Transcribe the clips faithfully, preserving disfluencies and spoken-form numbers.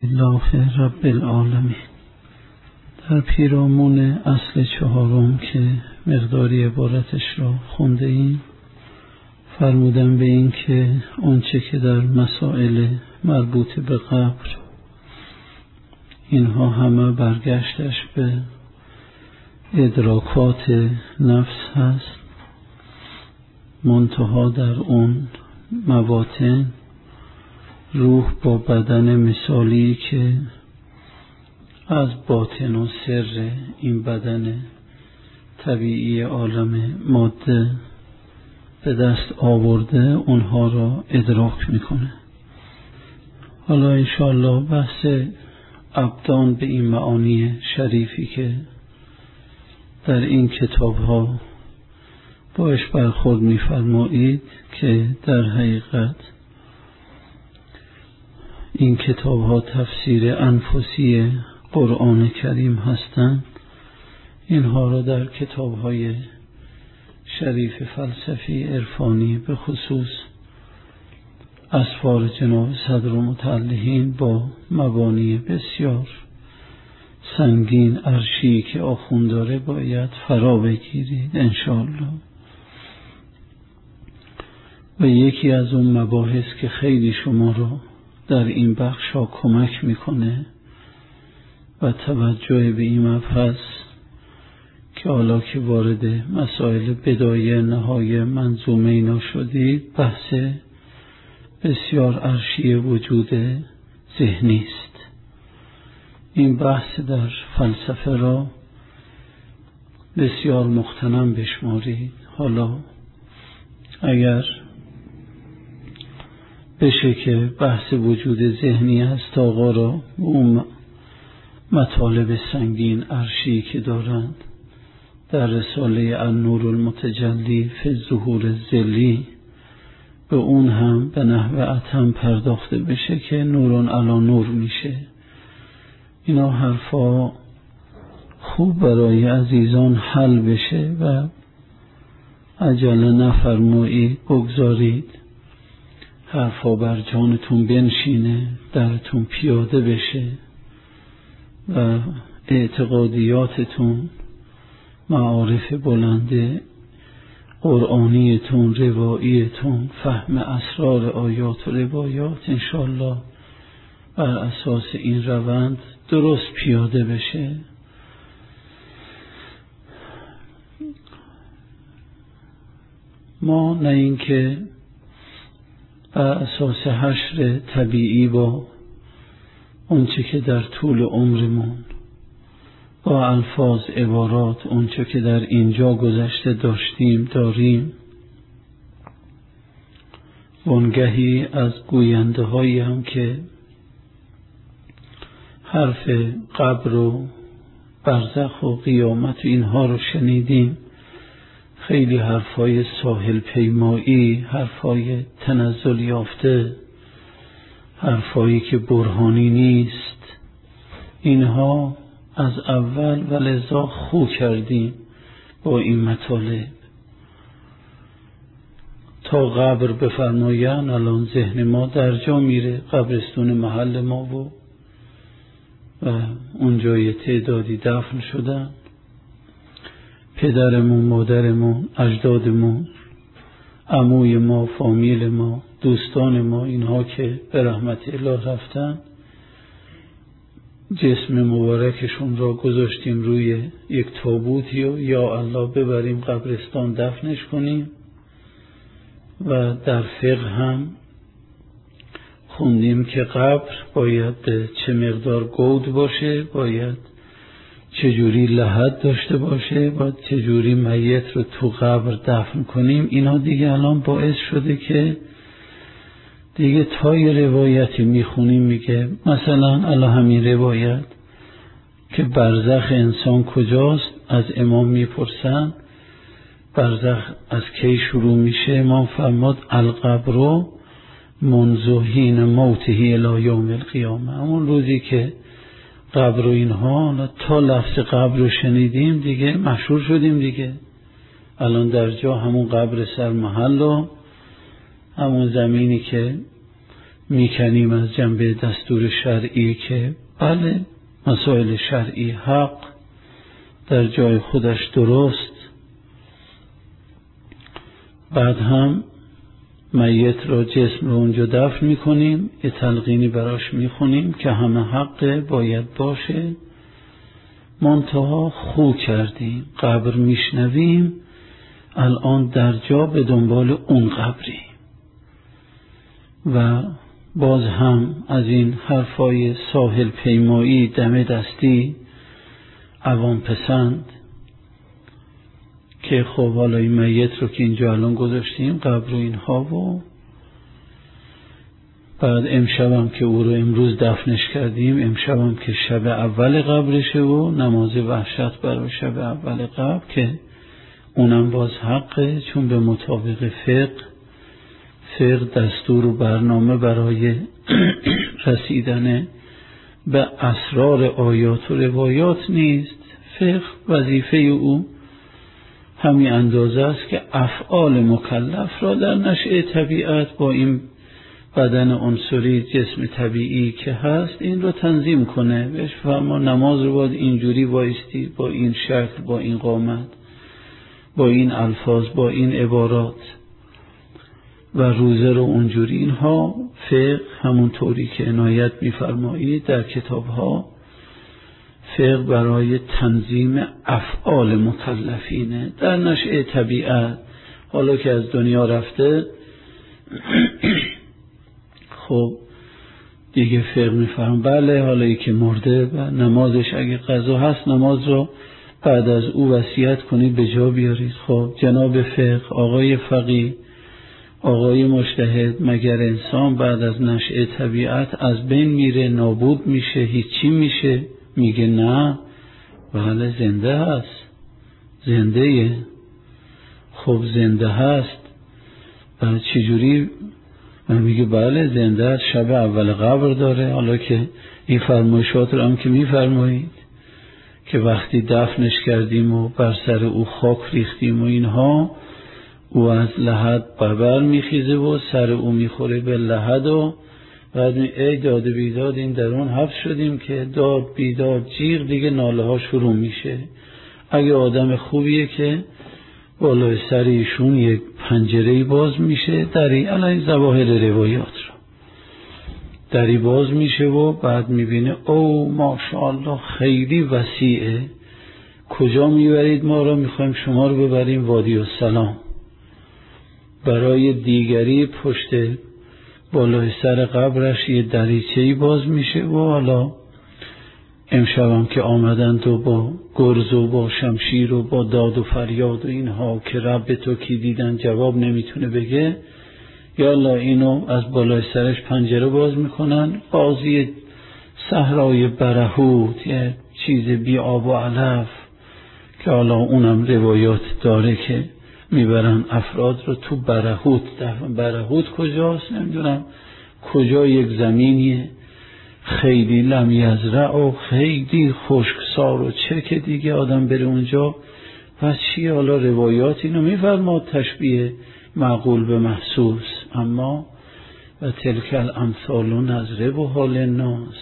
الله رب العالمین. در پیرامون اصل چهارم که مقداری عبارتش را خونده ایم فرمودن به این که آنچه که در مسائل مربوط به قبر اینها همه برگشتش به ادراکات نفس هست، منتها در اون مواطن روح با بدن مثالی که از باطن و سر این بدن طبیعی عالم ماده به دست آورده اونها را ادراک میکنه. حالا انشاءالله بحث ابدان به این معانی شریفی که در این کتاب ها باش برخورد میفرمایید که در حقیقت این کتاب ها تفسیر انفسی قرآن کریم هستند، اینها را در کتاب های شریف فلسفی عرفانی به خصوص اسفار جناب صدر متعلهین با مبانی بسیار سنگین عرشی که آخوند داره باید فرا بگیرید انشاءالله. و یکی از اون مباحث که خیلی شما را در این بخش ها کمک میکنه و توجه به این مبحث که حالا که وارد مسائل بدایه نهای منظومه اینا شدید، بحث بسیار عرشی وجود ذهنی است. این بحث در فلسفه را بسیار مغتنم بشمارید. حالا اگر بشه که بحث وجود ذهنی است آقا را اون مطالب سنگین عرشی که دارند در رساله النور المتجلی فی الظهور الظلی به اون هم به نحو اتم پرداخته بشه که نورون علی نور میشه. اینا حرفا خوب برای عزیزان حل بشه و عجله نفرمایید، بگذارید حرفا بر جانتون بنشینه، درتون پیاده بشه و اعتقادیاتتون، معارف بلنده قرآنیتون، رواییتون، فهم اسرار آیات و روایات انشاءالله بر اساس این روند درست پیاده بشه. ما نه اینکه بر اساس حشر طبیعی با اونچه که در طول عمرمون با الفاظ عبارات اونچه که در اینجا گذشته داشتیم داریم، وانگهی از گوینده هایی هم که حرف قبر و برزخ و قیامت و اینها رو شنیدیم، خیلی حرفای ساحل پیمایی، حرفای تنزل یافته، حرفایی که برهانی نیست، اینها از اول و لذا خو کردیم با این مطالب تا قبر بفرماین. الان ذهن ما در جا میره، قبرستون محل ما و و اونجای تعدادی دفن شدن، پدرمون، مادرمون، اجدادمون، عموی ما، فامیل ما، دوستان ما، اینها که به رحمت الله رفتن، جسم مبارکشون را گذاشتیم روی یک تابوتی و یا الله ببریم قبرستان دفنش کنیم. و در فقه هم خوندیم که قبر باید چه مقدار گود باشه، باید چجوری لحد داشته باشه، باید چجوری میت رو تو قبر دفن کنیم. اینا دیگه الان باعث شده که دیگه تا یه روایتی میخونیم میگه مثلا الان همین روایت که برزخ انسان کجاست، از امام میپرسن برزخ از کی شروع میشه، امام فرماد القبر منذ حین موته الی یوم القیامه. همون روزی که قبر و اینها تا لفظ قبر رو شنیدیم دیگه مشهور شدیم دیگه. الان در جا همون قبر سر محل و همون زمینی که میکنیم از جنبه دستور شرعی که بله مسائل شرعی حق در جای خودش درست. بعد هم میت را جسم رو اونجا دفن میکنیم، یه تلقینی براش میخونیم که همه حق باید باشه، منتها خو کردیم، قبر میشنویم، الان در جا به دنبال اون قبری. و باز هم از این حرفای ساحل پیمایی دم دستی عوام پسند که خب حالا این میت رو که اینجا الان گذاشتیم قبر و اینها و بعد امشبم که او رو امروز دفنش کردیم، امشبم که شب اول قبرشه و نماز وحشت برای شب اول قبر که اونم باز حقه، چون به مطابق فقه فقه دستور و برنامه برای رسیدن به اسرار آیات و روایات نیست. فقه وظیفه او همین اندازه است که افعال مکلف را در نشأه طبیعت با این بدن عنصری جسم طبیعی که هست این رو تنظیم کنه. بهش فرما نماز رو باید اینجوری بایستی، با این شکل، با این قامت، با این الفاظ، با این عبارات، و روزه رو اونجوری. اینها فقه همون طوری که عنایت می‌فرمایید در کتاب‌ها فقه برای تنظیم افعال مکلفینه در نشأه طبیعت. حالا که از دنیا رفته خب دیگه فقه می‌فرم بله حالا ای که مرده و نمازش اگه قضا هست نماز رو بعد از او وصیت کنید به جا بیارید. خب جناب فقه، آقای فقیه، آقای مجتهد، مگر انسان بعد از نشأه طبیعت از بین میره، نابود میشه، هیچی میشه؟ میگه نه، بله زنده هست، زنده. خب زنده هست بعد چجوری؟ من میگه بله زنده هست، شب اول قبر داره. حالا که این فرمایشات رو هم که میفرمایید که وقتی دفنش کردیم و بر سر او خاک ریختیم و اینها، او از لحد ببر میخیزه و سر او میخوره به لحد و بعد می ای داد بیداد این درون حبس شدیم که داد بیداد جیغ دیگه ناله ها شروع میشه. اگه آدم خوبیه که بالای سر ایشون یک پنجره‌ای باز میشه، دری علی ظواهر روایات رو دری باز میشه و بعد میبینه او ماشاءالله خیلی وسیعه، کجا میبرید ما رو؟ میخوایم شما رو ببریم وادی السلام. برای دیگری پشت بالای سر قبرش یه دریچه‌ای باز میشه و حالا امشبم که آمدند و با گرز و با شمشیر و با داد و فریاد و اینها که رب تو کی دیدن جواب نمیتونه بگه، یا الله اینو از بالای سرش پنجره باز میکنن، بازی صحرای برهوت، یه چیز بی آب و علف که حالا اونم روایات داره که میبرن افراد رو تو برهوت. برهوت کجاست؟ نمیدونم کجا، یک زمینیه خیلی لم یزرع و خیلی خشکسار و چه که دیگه آدم بره اونجا و چی. حالا روایات اینو میفرماد تشبیه معقول به محسوس، اما و تلک الامثال نضرب و حال الناس.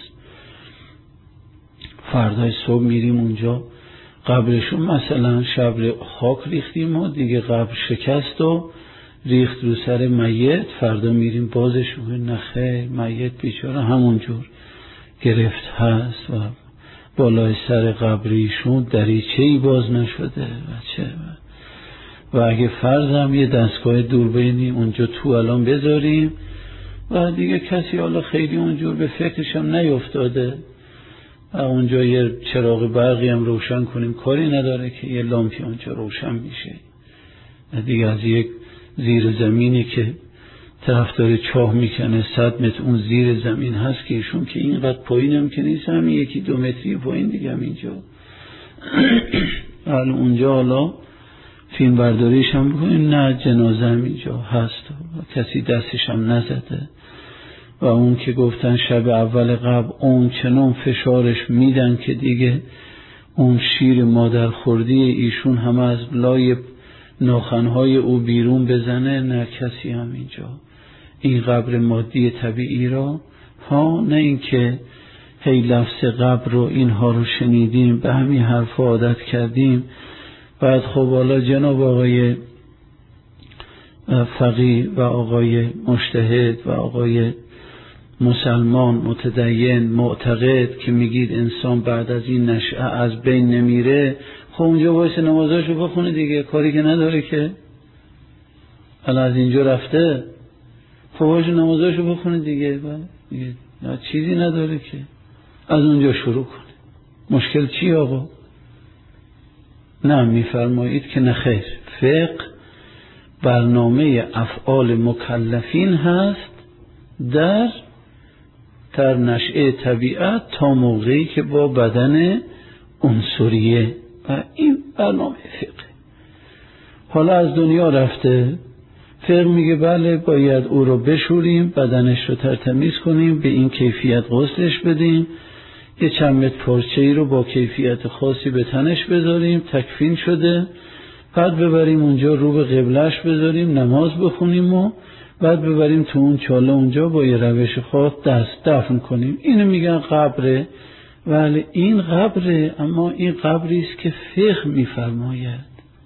فردای صبح میریم اونجا قبرشون، مثلا شب خاک ریختیم و دیگه قبر شکست و ریخت رو سر میت، فردا میریم بازش میگیم نخیر میت بیچاره همونجور گرفت هست و بالای سر قبریشون دریچه‌ای باز نشده و چه و اگه فرضم یه دستگاه دوربینی اونجا تو الان بذاریم و دیگه کسی حالا خیلی اونجور به فکرش هم نیفتاده و اونجا یه چراغ برقی هم روشن کنیم کاری نداره که یه لامپی اونجا روشن میشه دیگه. از یک زیر زمینی که طرفدار چاه میکنه صد متر اون زیر زمین هست که ایشون که اینقدر پایین هم که نیست، همین یکی دو متری پایین دیگه هم اینجا حالا اونجا حالا فیلم برداریش هم بکنیم، نه جنازه هم اینجا هست و کسی دستش هم نزده و اون که گفتن شب اول قبل اون چنان فشارش میدن که دیگه اون شیر مادر خوردی ایشون همه از لای ناخنهای او بیرون بزنه، نه کسی هم اینجا این قبر مادی طبیعی را، ها نه اینکه هی لفظ قبر رو اینها رو شنیدیم به همین حرف عادت کردیم، بعد خب حالا جناب آقای فقیه و آقای مجتهد و آقای مسلمان متدین معتقد که میگید انسان بعد از این نشأه از بین نمیره، خب اونجا باید نمازاشو بخونه دیگه، کاری که نداره که حالا از اینجا رفته، خب باید نمازاشو بخونه دیگه، دیگه چیزی نداره که از اونجا شروع کنه. مشکل چی آقا؟ نه میفرمایید که نه خیر، فقه برنامه افعال مکلفین هست در در نشأه طبیعت تا موقعی که با بدن عنصریه، و این برنامه فقه. حالا از دنیا رفته، فقه میگه بله باید او رو بشوریم، بدنش رو ترتمیز کنیم، به این کیفیت غسلش بدیم، یه چند متر پارچه ای رو با کیفیت خاصی به تنش بذاریم، تکفین شده، بعد ببریم اونجا رو به قبلش بذاریم نماز بخونیم و بعد ببریم تو اون چاله اونجا با یه روش خاص دست دفن کنیم. اینو میگن قبره. ولی این قبره، اما این قبری است که فقه میفرماید.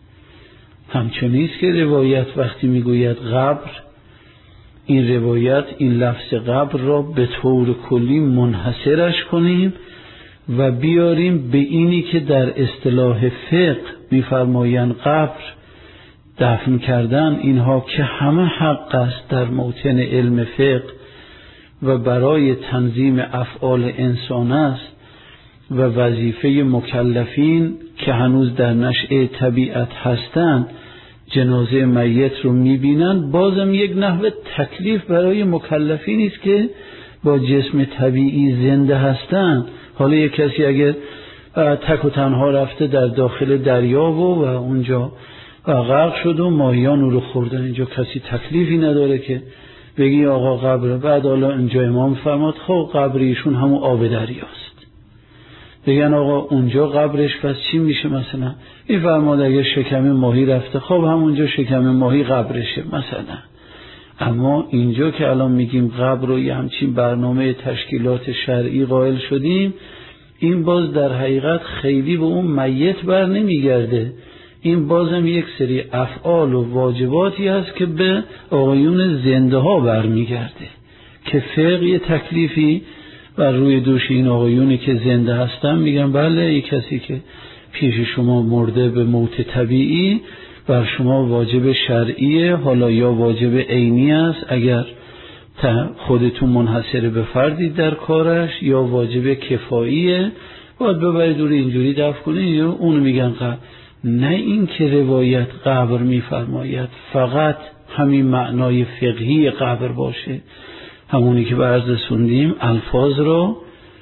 همچنین است که روایت وقتی میگوید قبر، این روایت این لفظ قبر را به طور کلی منحصرش کنیم و بیاریم به اینی که در اصطلاح فقه میفرمایند قبر دفن کردن، اینها که همه حق است در موطن علم فقه و برای تنظیم افعال انسان است و وظیفه مکلفین که هنوز در نشأه طبیعت هستند جنازه میت رو میبینند، بازم یک نحوه تکلیف برای مکلفین است که با جسم طبیعی زنده هستند. حالا یک کسی اگر تک و تنها رفته در داخل دریا و, و اونجا غرق شد و ماهیان او رو خوردن، اینجا کسی تکلیفی نداره که بگی آقا قبر، بعد حالا اینجا امام فرماد خب قبر ایشون همون آب دریاست، بگن آقا اونجا قبرش پس چی میشه؟ مثلا این فرماد اگه شکم ماهی رفته خب همونجا شکم ماهی قبرشه مثلا. اما اینجا که الان میگیم قبر رو یه همچین برنامه تشکیلات شرعی قائل شدیم، این باز در حقیقت خیلی به اون میت بر نمیگرده، این بازم یک سری افعال و واجباتی هست که به آقایون زنده ها برمیگرده که فقه تکلیفی بر روی دوش این آقایونی که زنده هستن میگن بله یک کسی که پیش شما مرده به موت طبیعی بر شما واجب شرعیه، حالا یا واجب عینی است اگر خودتون منحصر به فردی در کارش، یا واجب کفاییه باید ببرید دور اینجوری دفن کنید، یا اون میگن قبر. نه این که روایت قبر میفرماید فقط همین معنای فقهی قبر باشه، همونی که برز رسوندیم الفاظ رو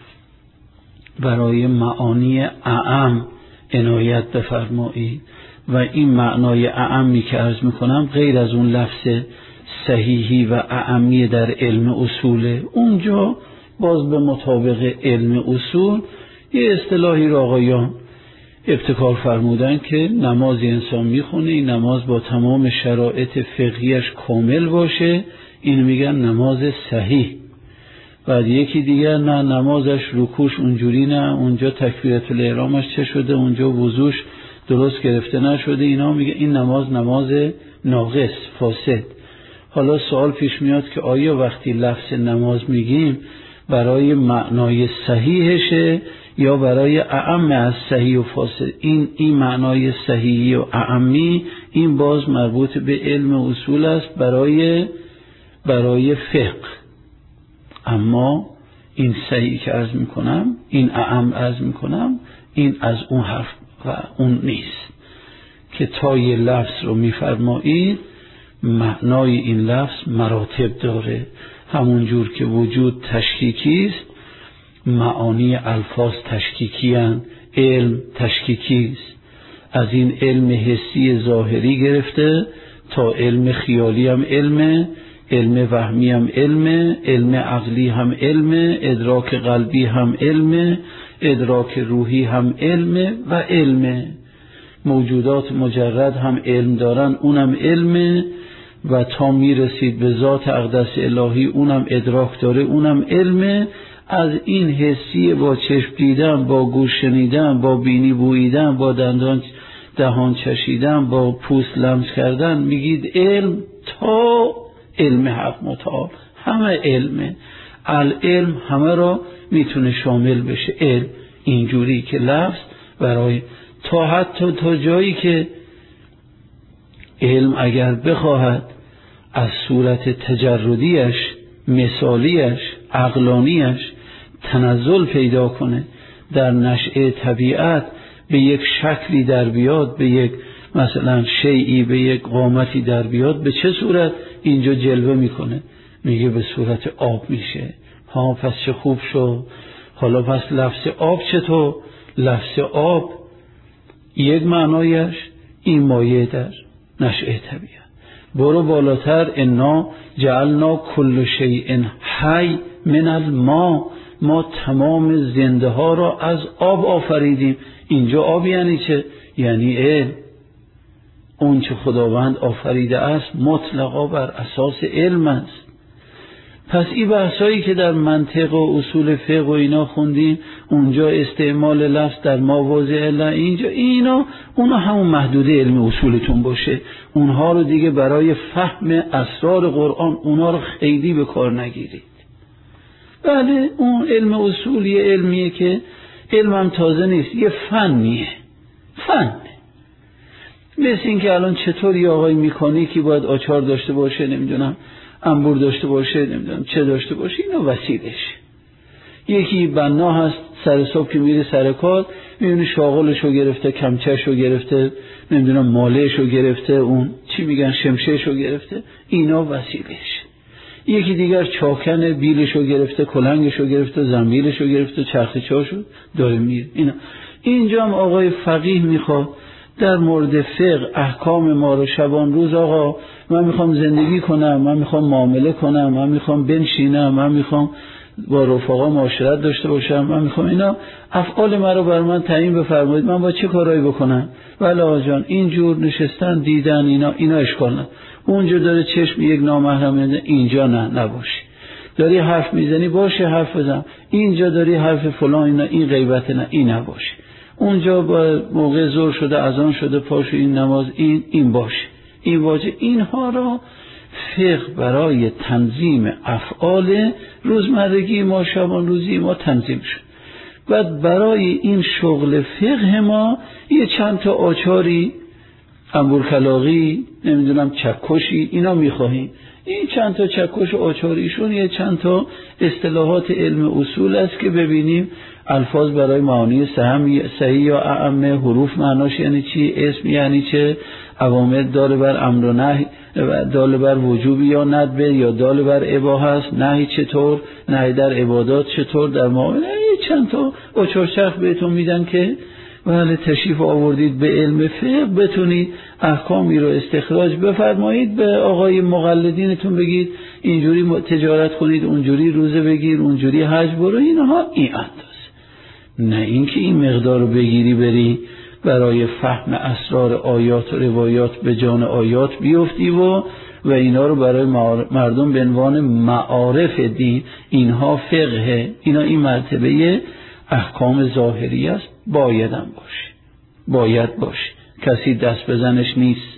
برای معانی اعم عنایت بفرمایید و این معنای اعمی که عرض میکنم غیر از اون لفظ صحیحی و اعمی در علم اصوله. اونجا باز به مطابق علم اصول یه اصطلاحی را آقایان ابتکار فرمودن که نماز انسان میخونه، این نماز با تمام شرایط فقهیش کامل باشه، این میگن نماز صحیح. بعد یکی دیگر نه نمازش رکوعش اونجوری، نه اونجا تکبیرت الاحرامش چه شده، اونجا وضوش درست گرفته نشده، اینا میگه این نماز نماز ناقص فاسد. حالا سوال پیش میاد که آیا وقتی لفظ نماز میگیم برای معنای صحیحشه یا برای اعم از صحیح و فاسد؟ این این معنای صحیحی و اعمی این باز مربوط به علم اصول است برای برای فقه. اما این صحیح که عرض میکنم، این اعم عرض میکنم، این از اون حرف و اون نیست که تا یه لفظ رو میفرمایید معنای این لفظ مراتب داره. همون جور که وجود تشکیکی است، معانی الفاظ تشکیکی هستند، علم تشکیکی است. از این علم حسی ظاهری گرفته تا علم خیالی هم علم، علم وهمی هم علم، علم عقلی هم علم، ادراک قلبی هم علم، ادراک روحی هم علم و علم. موجودات مجرد هم علم دارن، اونم علم. و تا میرسید به ذات اقدس الهی، اونم ادراک داره، اونم علمه. از این حسی با چشم دیدن، با گوش شنیدن، با بینی بوییدن، با دندان دهان چشیدن، با پوست لمس کردن میگید علم، تا علم حق متعال همه علمه. العلم همه را میتونه شامل بشه. علم اینجوری که لفظ برای تا حتی تا جایی که علم اگر بخواهد از صورت تجردیش، مثالیش، عقلانیش تنزل پیدا کنه، در نشأه طبیعت به یک شکلی در بیاد، به یک مثلا شیئی، به یک قامتی در بیاد، به چه صورت اینجا جلوه میکنه؟ میگه به صورت آب میشه. ها پس چه خوب شد. حالا پس لفظ آب چطور؟ لفظ آب یک معنایش این مایه در نشأه طبیعت. برو بالاتر، انا جعلنا کل شیء حی من الماء، ما تمام زنده ها را از آب آفریدیم. اینجا آب یعنی چه؟ یعنی علم. اون چه خداوند آفریده است مطلقا بر اساس علم است. پس این بحثایی که در منطق و اصول فقه و اینا خوندیم، اونجا استعمال لفظ در مواضع الا، اینجا اینا اونا همون محدوده علم اصولتون باشه. اونها رو دیگه برای فهم اسرار قرآن اونا رو خیلی به کار نگیرید. بله اون علم اصول یه علمیه که علمم تازه نیست، یه فنیه. فنه مثل این که الان چطور یه آقای میکانیکی باید آچار داشته باشه، نمیدونم انبور داشته باشه، نمیدونم چه داشته باشه، اینا وسیلش. یکی بنا هست سر صبح که میره سر کار میبینی شاغلشو گرفته، کمچهشو گرفته، نمیدونم مالهشو گرفته، اون چی میگن شمشهشو گرفته، اینا وسیلش. یکی دیگر چاکن بیلشو گرفته، کلنگشو گرفته، زنبیلشو گرفته، چرخ چاشو داره میره. اینا اینجا هم آقای فقیه میخواد در مورد فقه احکام ما رو شبان روز، آقا من میخوام زندگی کنم، من میخوام معامله کنم، من میخوام بنشینم، من میخوام با رفقا معاشرت داشته باشم، من میخوام اینا افعال من رو بر من تعیین بفرمایید، من با چه کارایی بکنم؟ ولی آقا جان اینجور نشستن دیدن اینا اینا اشکال نه. اونجا داره چشم یک نامحرم میزنه، اینجا نه نباشی. داری حرف میزنی باشه حرف بزن، اینجا داری حرف فلان اینا این غیبت نه، این نباشه. اونجا با موقع ظهر شده اذان شده پاشو این نماز این این باشه، این واجه. اینها را فقه برای تنظیم افعال روزمرگی ما، شبان روزی ما تنظیم شد. بعد برای این شغل فقه ما یه چند تا آچاری، انبور کلاغی، نمیدونم چکشی، اینا میخواهیم. این چند تا چکش و آچاریشون یه چند تا اصطلاحات علم اصول است که ببینیم الفاظ برای معانی سهم صحیح یا اعمه، حروف معناش یعنی چی، اسم یعنی چه، اوامر دال بر امر و نهی، دال بر وجوب یا ندب یا دال بر اباحه است، نهی چطور، نهی در عبادات چطور، در معامله. یه چند تا آچارچرخ بهتون میدن که ولی تشریف آوردید به علم فقه بتونید احکامی رو استخراج بفرمایید، به آقای مقلدینتون بگید اینجوری تجارت کنید، اونجوری روزه بگیر، اونجوری حج برو، اینها این اندازه. نه اینکه این مقدار رو بگیری بری برای فهم اسرار آیات و روایات به جان آیات بیفتی و و اینا رو برای مردم به عنوان معارف دین، اینها فقه، اینا این مرتبه احکام ظاهری است. بایدم باشه، باید باشه، کسی دست بزنش نیست،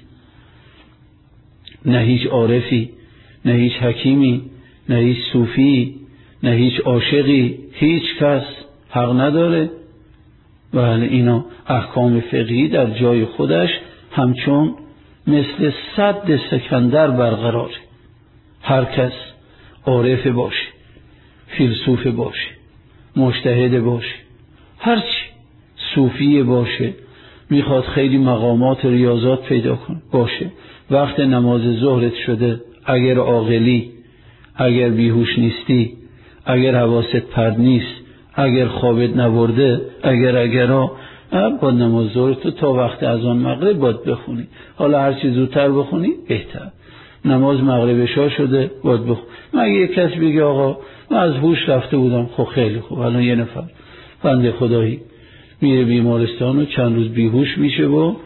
نه هیچ عارفی، نه هیچ حکیمی، نه هیچ صوفی، نه هیچ عاشقی، هیچ کس حق نداره. ولی اینا احکام فقهی در جای خودش همچون مثل سد سکندر برقراره. هر کس عارف باشه، فیلسوف باشه، مجتهد باشه، هرچی، صوفی باشه، میخواد خیلی مقامات و ریاضات پیدا کن باشه، وقت نماز ظهرت شده، اگر عاقلی، اگر بیهوش نیستی، اگر حواست پرد نیست، اگر خوابت نبرده، اگر اگرها با نماز ظهرت تا وقت اذان مغرب باید بخونی. حالا هرچی زودتر بخونی بهتر. نماز مغرب عشا شده باید بخونی. مگه یک کس بگه آقا من از هوش رفته بودم، خب خیلی خوب، الان یه نفر بنده خدایی میره بیمارستان و چند روز بیهوش میشه و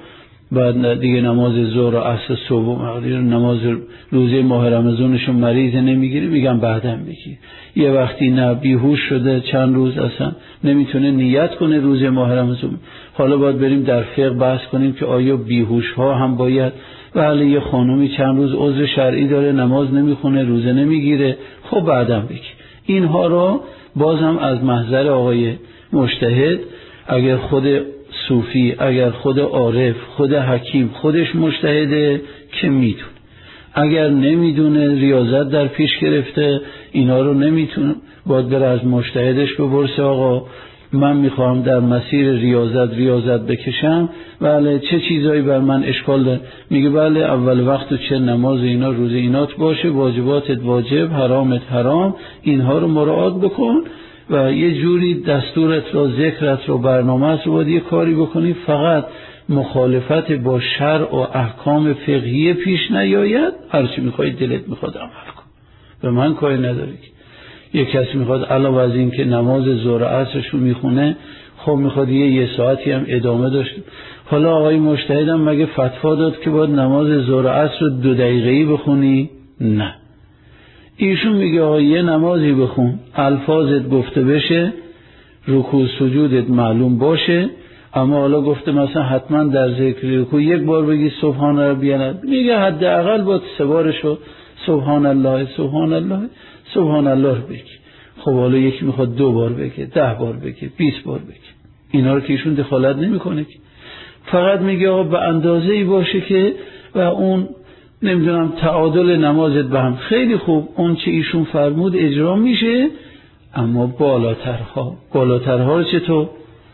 بعد دیگه نماز ظهر و عصر صبح و مغرب نماز روزه ماه رمضانشون مریض نمیگیری، میگم بعداً بگیر. یه وقتی نه بیهوش شده چند روز اصلا نمیتونه نیت کنه روزه ماه رمضان. حالا باید بریم در فقه بحث کنیم که آیا بیهوش ها هم باید، ولی یه خانومی چند روز عذر شرعی داره نماز نمیخونه روزه نمیگیره، خب بعداً بگیر. اینها رو بازم از محضر آقای مجتهد، اگر خود صوفی، اگر خود عارف، خود حکیم خودش مجتهده که میتونه، اگر نمیدونه ریاضت در پیش گرفته اینا رو نمیتونه، باید بره از مجتهدش بپرسه آقا من میخوام در مسیر ریاضت ریاضت بکشم، بله چه چیزایی بر من اشکال داره؟ میگه بله اول وقت و چه نماز اینا روز اینات باشه، واجباتت واجب، حرامت حرام، اینها رو مراعات بکن و یه جوری دستورت رو، ذکرت رو، برنامه‌ت رو باید یه کاری بکنی فقط مخالفت با شرع و احکام فقهی پیش نیاید. هرچی میخوای دلت میخواد عمل کن، به من کاری نداری. یه کسی میخواد علاوه از این که نماز ظهر عصرشو میخونه، خب میخواد یه یه ساعتی هم ادامه داشته. حالا آقای مجتهد هم مگه فتوا داد که باید نماز ظهر عصر رو دو دقیقه‌ای بخونی؟ نه، ایشون میگه آقا یه نمازی بخون، الفاظت گفته بشه، رکوع سجودت معلوم باشه، اما حالا گفته مثلا حتما در ذکر رکوع یک بار بگی سبحان ربی الاعلی، میگه حداقل باید سه بارشو سبحان الله سبحان الله سبحان الله بگی. خب حالا یکی میخواد دو بار بگه، ده بار بگه، بیست بار بگه، اینا رو که ایشون دخالت نمیکنه، فقط میگه آقا به اندازه‌ای باشه که و اون نمیدونم تعادل نمازت به هم. خیلی خوب، اون چه ایشون فرمود اجرا میشه، اما بالاترها بالاترها رو چطور؟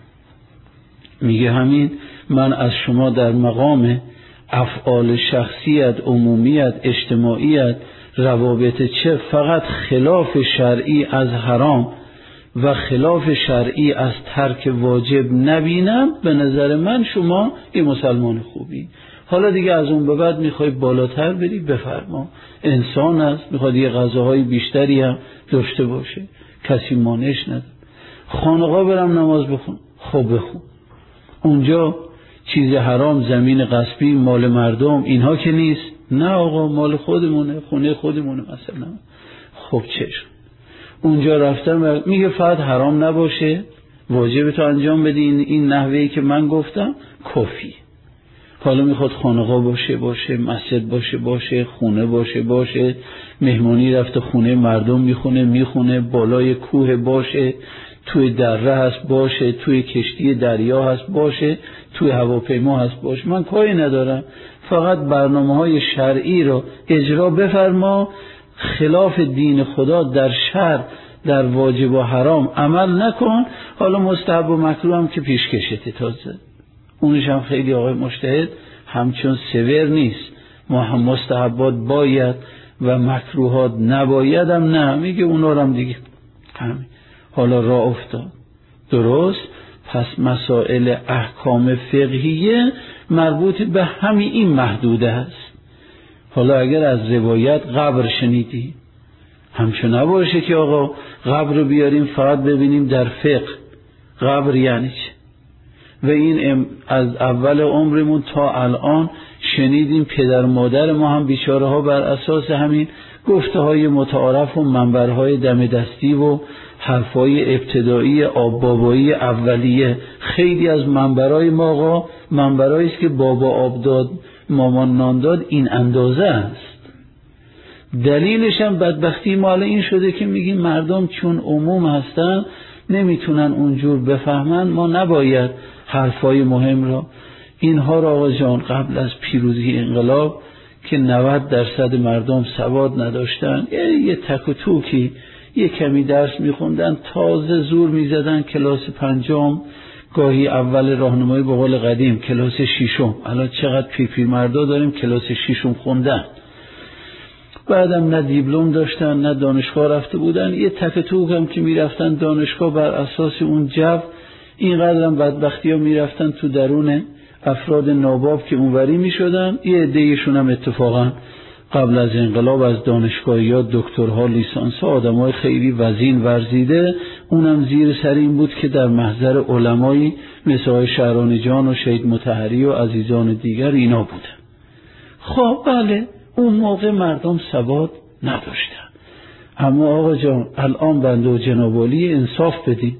میگه همین من از شما در مقام افعال شخصیت، عمومیت، اجتماعیت، روابط چه فقط خلاف شرعی از حرام و خلاف شرعی از ترک واجب نبینم، به نظر من شما یه مسلمان خوبی. حالا دیگه از اون به بعد میخوای بالاتر بری، بفرما، انسان است، میخواد یه غذاهای بیشتری هم داشته باشه، کسی مانعش نداره. خانقاه برم نماز بخون، خب بخون، اونجا چیز حرام، زمین غصبی، مال مردم، اینها که نیست. نه آقا مال خودمونه، خونه خودمونه مثلا. خب چشم اونجا رفتم میگه فقط حرام نباشه، واجب تو انجام بدی، این, این نحوهی که من گفتم کافی. حالا میخواد خانقاه باشه باشه، مسجد باشه باشه، خونه باشه باشه، مهمانی رفته خونه مردم میخونه میخونه، بالای کوه باشه، توی دره هست باشه، توی کشتی دریا هست باشه، توی هواپیما هست باشه، من کاری ندارم، فقط برنامه های شرعی رو اجرا بفرما، خلاف دین خدا در شرع در واجب و حرام عمل نکن. حالا مستحب و مکروه هم که پیش کشته تازه، اونش هم خیلی آقای مجتهد همچون سور نیست، ما هم مستحبات باید و مکروهات نباید هم نه، میگه اونا رو هم دیگه همین. حالا راه افتاد درست. پس مسائل احکام فقهیه مربوط به همین این محدوده است. حالا اگر از روایت قبر شنیدی، همچون نباشه که آقا قبر رو بیاریم فقط ببینیم در فقه قبر یعنی چه، و این از اول عمرمون تا الان شنیدیم پدر مادر ما هم بیچاره ها بر اساس همین گفته های متعارف و منبرهای دم دستی و حرفای ابتدایی آب بابایی اولیه، خیلی از منبرهای ما آقا منبرهایی است که بابا آب داد مامان نان داد این اندازه است. دلیلش هم بدبختی ما این شده که میگیم مردم چون عموم هستن نمیتونن اونجور بفهمن، ما نباید حرفای مهم را اینها را آقا جان قبل از پیروزی انقلاب که نود درصد مردم سواد نداشتن، یه تک و توکی یه کمی درس میخوندن، تازه زور میزدن کلاس پنجم، گاهی اول راهنمایی به قول قدیم کلاس ششم، الان چقدر پیر پیر مردا داریم کلاس ششم خوندن، بعدم نه دیپلم داشتن نه دانشگاه رفته بودن، یه تک توک هم که میرفتن دانشگاه بر اساس اون جو، اینقدر هم بدبختی ها میرفتن تو درون افراد ناباب که اونوری میشدن، یه عده‌ایشون هم اتفاقا قبل از انقلاب از دانشگاهیات، دکترها، لیسانس، آدمای خیلی وزین ورزیده، اونم زیر سر این بود که در محضر علمایی مثل شهرانی جان و شهید مطهری و عزیزان دیگر اینا بودن. خب بله، اون موقع مردم سواد نداشتن. اما آقا جان الان بنده و جناب عالی انصاف بدید.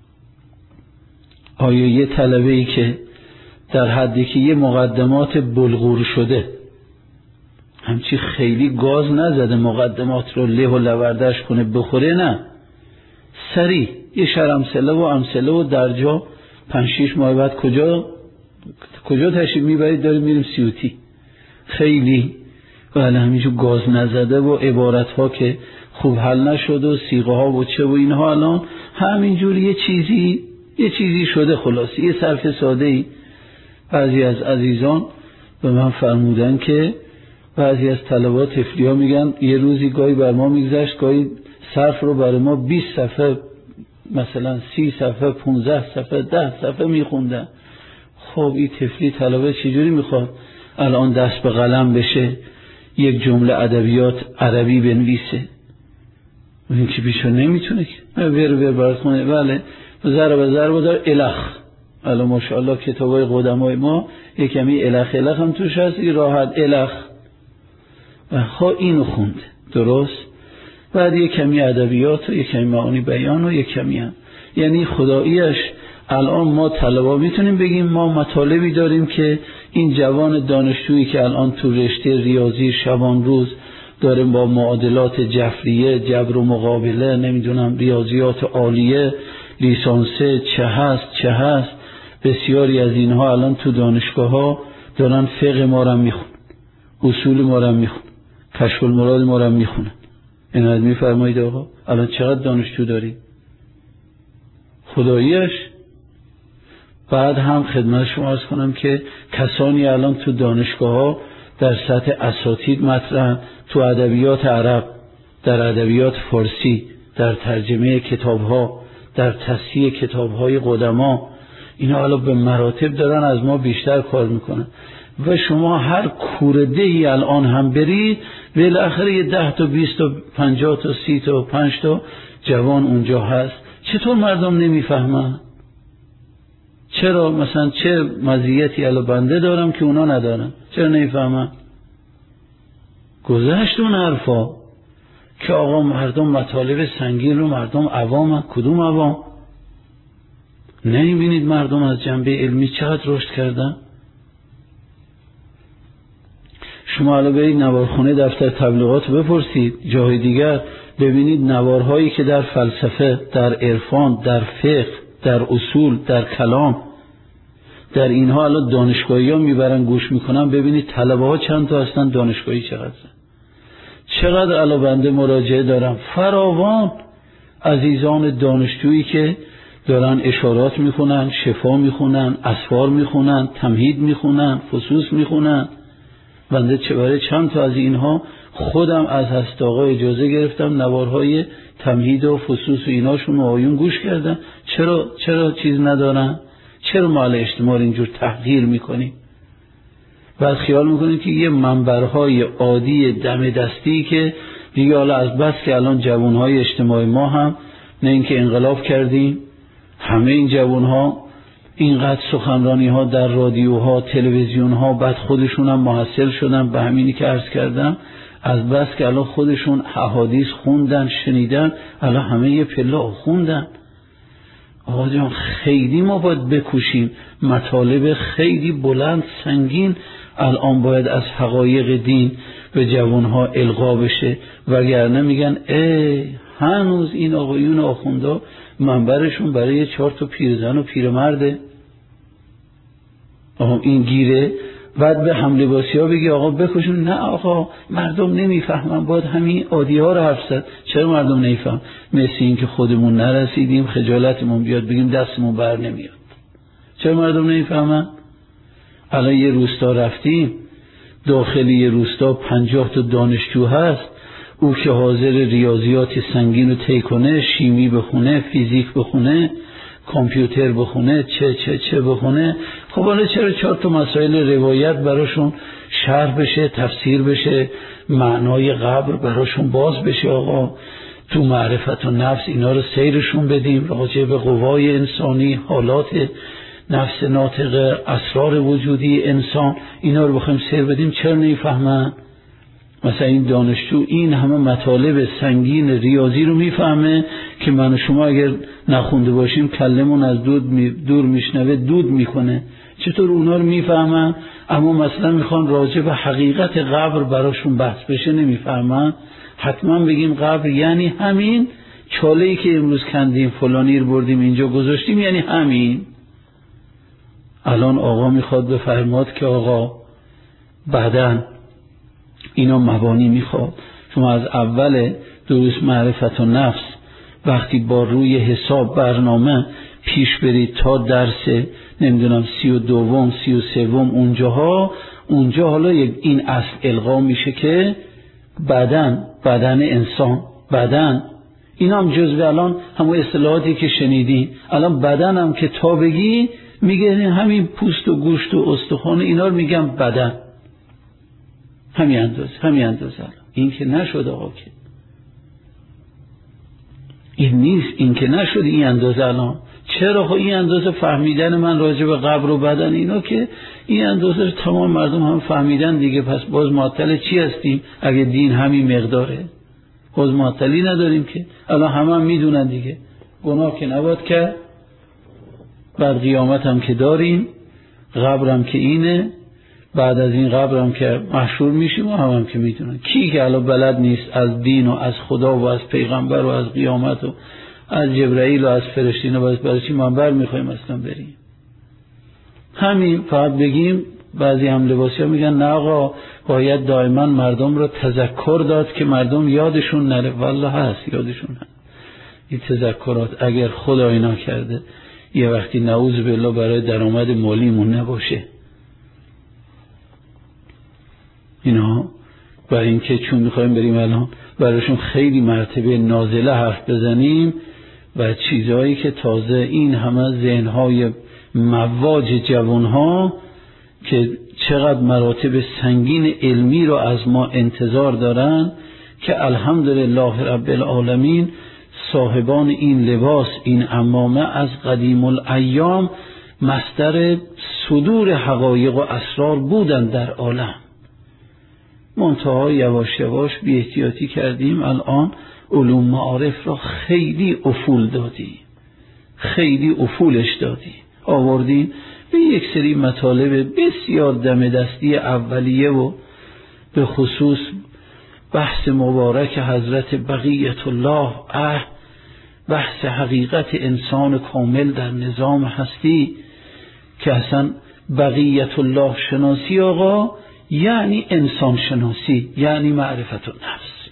آیا یه طلبه‌ای که در حدی که یه مقدمات بلغور شده، همچی خیلی گاز نزده مقدمات رو له و لوردش کنه بخوره، نه، سریع یه شرمسله و امثله و درجا پنج شیش ماه بعد کجا کجا تشریف میبرید؟ داریم میریم سیوتی. خیلی ولی همینجور گاز نزده و عبارت ها که خوب حل نشده و سیغه ها و چه و اینها، الان همینجور یه چیزی یه چیزی شده. خلاصی یه صرف ساده ای. بعضی از عزیزان به من فرمودن که بعضی از طلبات طفلی ها میگن یه روزی گاهی بر ما میگذشت، گاهی صرف رو برای ما بیست صفحه، مثلا سی صفحه، پونزده صفحه، ده صفحه میخوندن. خب این طفلی طلبه چجوری میخواد الان دست به قلم بشه یک جمله ادبیات عربی بنویسه؟ این که بیشتر نمیتونه که بره بره برات خونه. بله ضرب ضرب دار الخ. الان ماشاءالله کتابای قدمای ما یک کمی الخ الخ هم توش هست، این راحت الخ. خب اینو خوند درست، بعد یک کمی ادبیات و یک کمی معانی بیان و یک کمی هم، یعنی خداییش الان ما طلبا میتونیم بگیم ما مطالبی داریم که این جوان دانشجویی که الان تو رشته ریاضی شبان روز داره با معادلات جفریه، جبر و مقابله، نمیدونم ریاضیات عالیه، لیسانسه، چه هست چه هست، بسیاری از اینها الان تو دانشگاه ها دارن فقه ما رو میخونن، اصول ما رو میخونن، کشف المراد ما رو میخونن. اینو میفرمایید آقا الان چقدر دانشجو داری؟ خداییش. بعد هم خدمت شما عرض کنم که کسانی الان تو دانشگاه ها در سطح اساتید مطرح، تو ادبیات عرب، در ادبیات فارسی، در ترجمه کتاب ها، در تصحیح کتاب های قدما، اینا الان به مراتب دارن از ما بیشتر کار میکنن. و شما هر کوردهی الان هم برید بالاخره یه ده تا بیست تا پنجاه تا سی تا پنج تا جوان اونجا هست. چطور مردم نمیفهمن؟ چرا مثلا چه مزیتی الان بنده دارم که اونا ندارن؟ چرا نمیفهمن؟ گذشت اون حرفا که آقا مردم مطالب سنگین رو، مردم عوام. کدوم عوام؟ نمیبینید مردم از جنبه علمی چقدر رشد کردن؟ شما الان برید نوارخونه دفتر تبلیغات بپرسید جای دیگر، ببینید نوارهایی که در فلسفه، در عرفان، در فقه، در اصول، در کلام، در اینها الان دانشگاهی ها میبرن گوش میکنن. ببینید طلبه ها چند تا هستن، دانشگاهی چقدر، چقدر الان بنده مراجعه دارم، فراوان عزیزان دانشجویی که دارن اشارات میخونن، شفا میخونن، اسفار میخونن، تمهید میخونن، فصوص میخونن. بنده چه برای چند تا از اینها خودم از هست آقا اجازه گرفتم نوارهای تمهید و فصوص و ایناشون و آیون گوش کردم. چرا چرا چیز ندارن؟ چرا مال اجتماع اینجور تحقیر میکنیم؟ بعد خیال میکنیم که یه منبرهای عادی دم دستی که دیگه حالا از بس که الان جوانهای اجتماعی ما هم نه اینکه انقلاب کردیم، همه این جوانها اینقدر سخنرانی ها در رادیوها، تلویزیون ها، بعد خودشون هم محصل شدن به همینی که عرض کردم، از بس که الان خودشون احادیث خوندن، شنیدن، الان همه یه پله خوندن. آقا جان خیلی ما باید بکوشیم، مطالب خیلی بلند سنگین الان باید از حقایق دین به جوانها القا بشه، وگرنه میگن ای هنوز این آقایون آخوندا منبرشون برای چهار تا پیرزن و پیرمرده. آقا این گیره، بعد به هم لباسی ها بگی آقا بکشون، نه آقا مردم نمیفهمن، باید همین عادی ها رو حرف زد. چرا مردم نمیفهم؟ مثل این که خودمون نرسیدیم خجالتمون بیاد بگیم دستمون بر نمیاد. چرا مردم نمیفهمن؟ الان یه روستا رفتیم، داخلی یه روستا پنجاه تا دانشجو هست، او که حاضر ریاضیات سنگین رو طی کنه، شیمی بخونه، فیزیک بخونه، کامپیوتر بخونه، چه چه چه بخونه. خب حالا چرا چهار تا مسائل روایت براشون شرح بشه، تفسیر بشه، معنای قبر براشون باز بشه، آقا تو معرفت و نفس اینا رو سیرشون بدیم، راجع به قوای انسانی، حالات نفس ناطقه، اسرار وجودی انسان، اینا رو بخوایم سیر بدیم، چرا نمیفهمن؟ مثلا این دانشجو این همه مطالب سنگین ریاضی رو میفهمه که من و شما اگر نخونده باشیم کلمون از دود می دور میشنوه، دود میکنه. چطور اونا رو میفهمن اما مثلا میخوان راجع به حقیقت قبر براشون بحث بشه نمیفهمن؟ حتما بگیم قبر یعنی همین چاله‌ای که امروز کندیم، فلانی رو بردیم اینجا گذاشتیم، یعنی همین. الان آقا میخواد بفرماد که آقا بعدن اینا مبانی میخواد. شما از اول دروس معرفت و نفس وقتی با روی حساب برنامه پیش برید تا درس نمیدونم سی و دوم سی و سوم اونجاها، اونجا حالا این اصل القا میشه که بدن بدن انسان، بدن اینا هم جزء الان همون اصطلاحاتی که شنیدین. الان بدن هم که تا بگی میگه همین پوست و گوشت و استخوان اینا رو میگم بدن، همین اندازه همین اندازه. این که نشد آقا، که این نیست، این که نشد این اندازه. الان چرا خب این اندازه فهمیدن من راجع به قبر و بدن اینا که این اندازه رو تمام مردم هم فهمیدن دیگه، پس باز معطل چی هستیم؟ اگه دین همین مقداره باز معطلی نداریم که. الان همه هم میدونن دیگه، گناه که نباید کرد، بعد قیامت هم که داریم، قبر هم که اینه، بعد از این قبر هم که محشور میشیم و هم هم که میدونن. کی که الان بلد نیست از دین و از خدا و از پیغمبر و از قیامت و از جبرائیل و از فرشتین و برای چی منبر میخوایم اصلا بریم؟ همین فقط بگیم. بعضی هم لباسی ها میگن نه آقا باید دائما مردم رو تذکر داد که مردم یادشون نره. والله هست یادشون هست این تذکرات، اگر خدای نکرده یه وقتی نعوذ بالله برای درآمد مالیمون نباشه اینا. برای اینکه چون میخوایم بریم الان برایشون خیلی مرتبه نازله حرف بزنیم و چیزهایی که تازه این همه ذهنهای مواج جوانها که چقدر مراتب سنگین علمی رو از ما انتظار دارن که الحمدلله رب العالمین صاحبان این لباس، این عمامه از قدیم الایام مصدر صدور حقایق و اسرار بودن در عالم. منتها یواش یواش بی احتیاطی کردیم، الان علوم معارف را خیلی افول دادی، خیلی افولش دادی، آوردیم به یک سری مطالب بسیار دم دستی اولیه و به خصوص بحث مبارک حضرت بقیت الله اه، بحث حقیقت انسان کامل در نظام هستی که اصلا بقیت الله شناسی آقا یعنی انسان شناسی، یعنی معرفت النفس.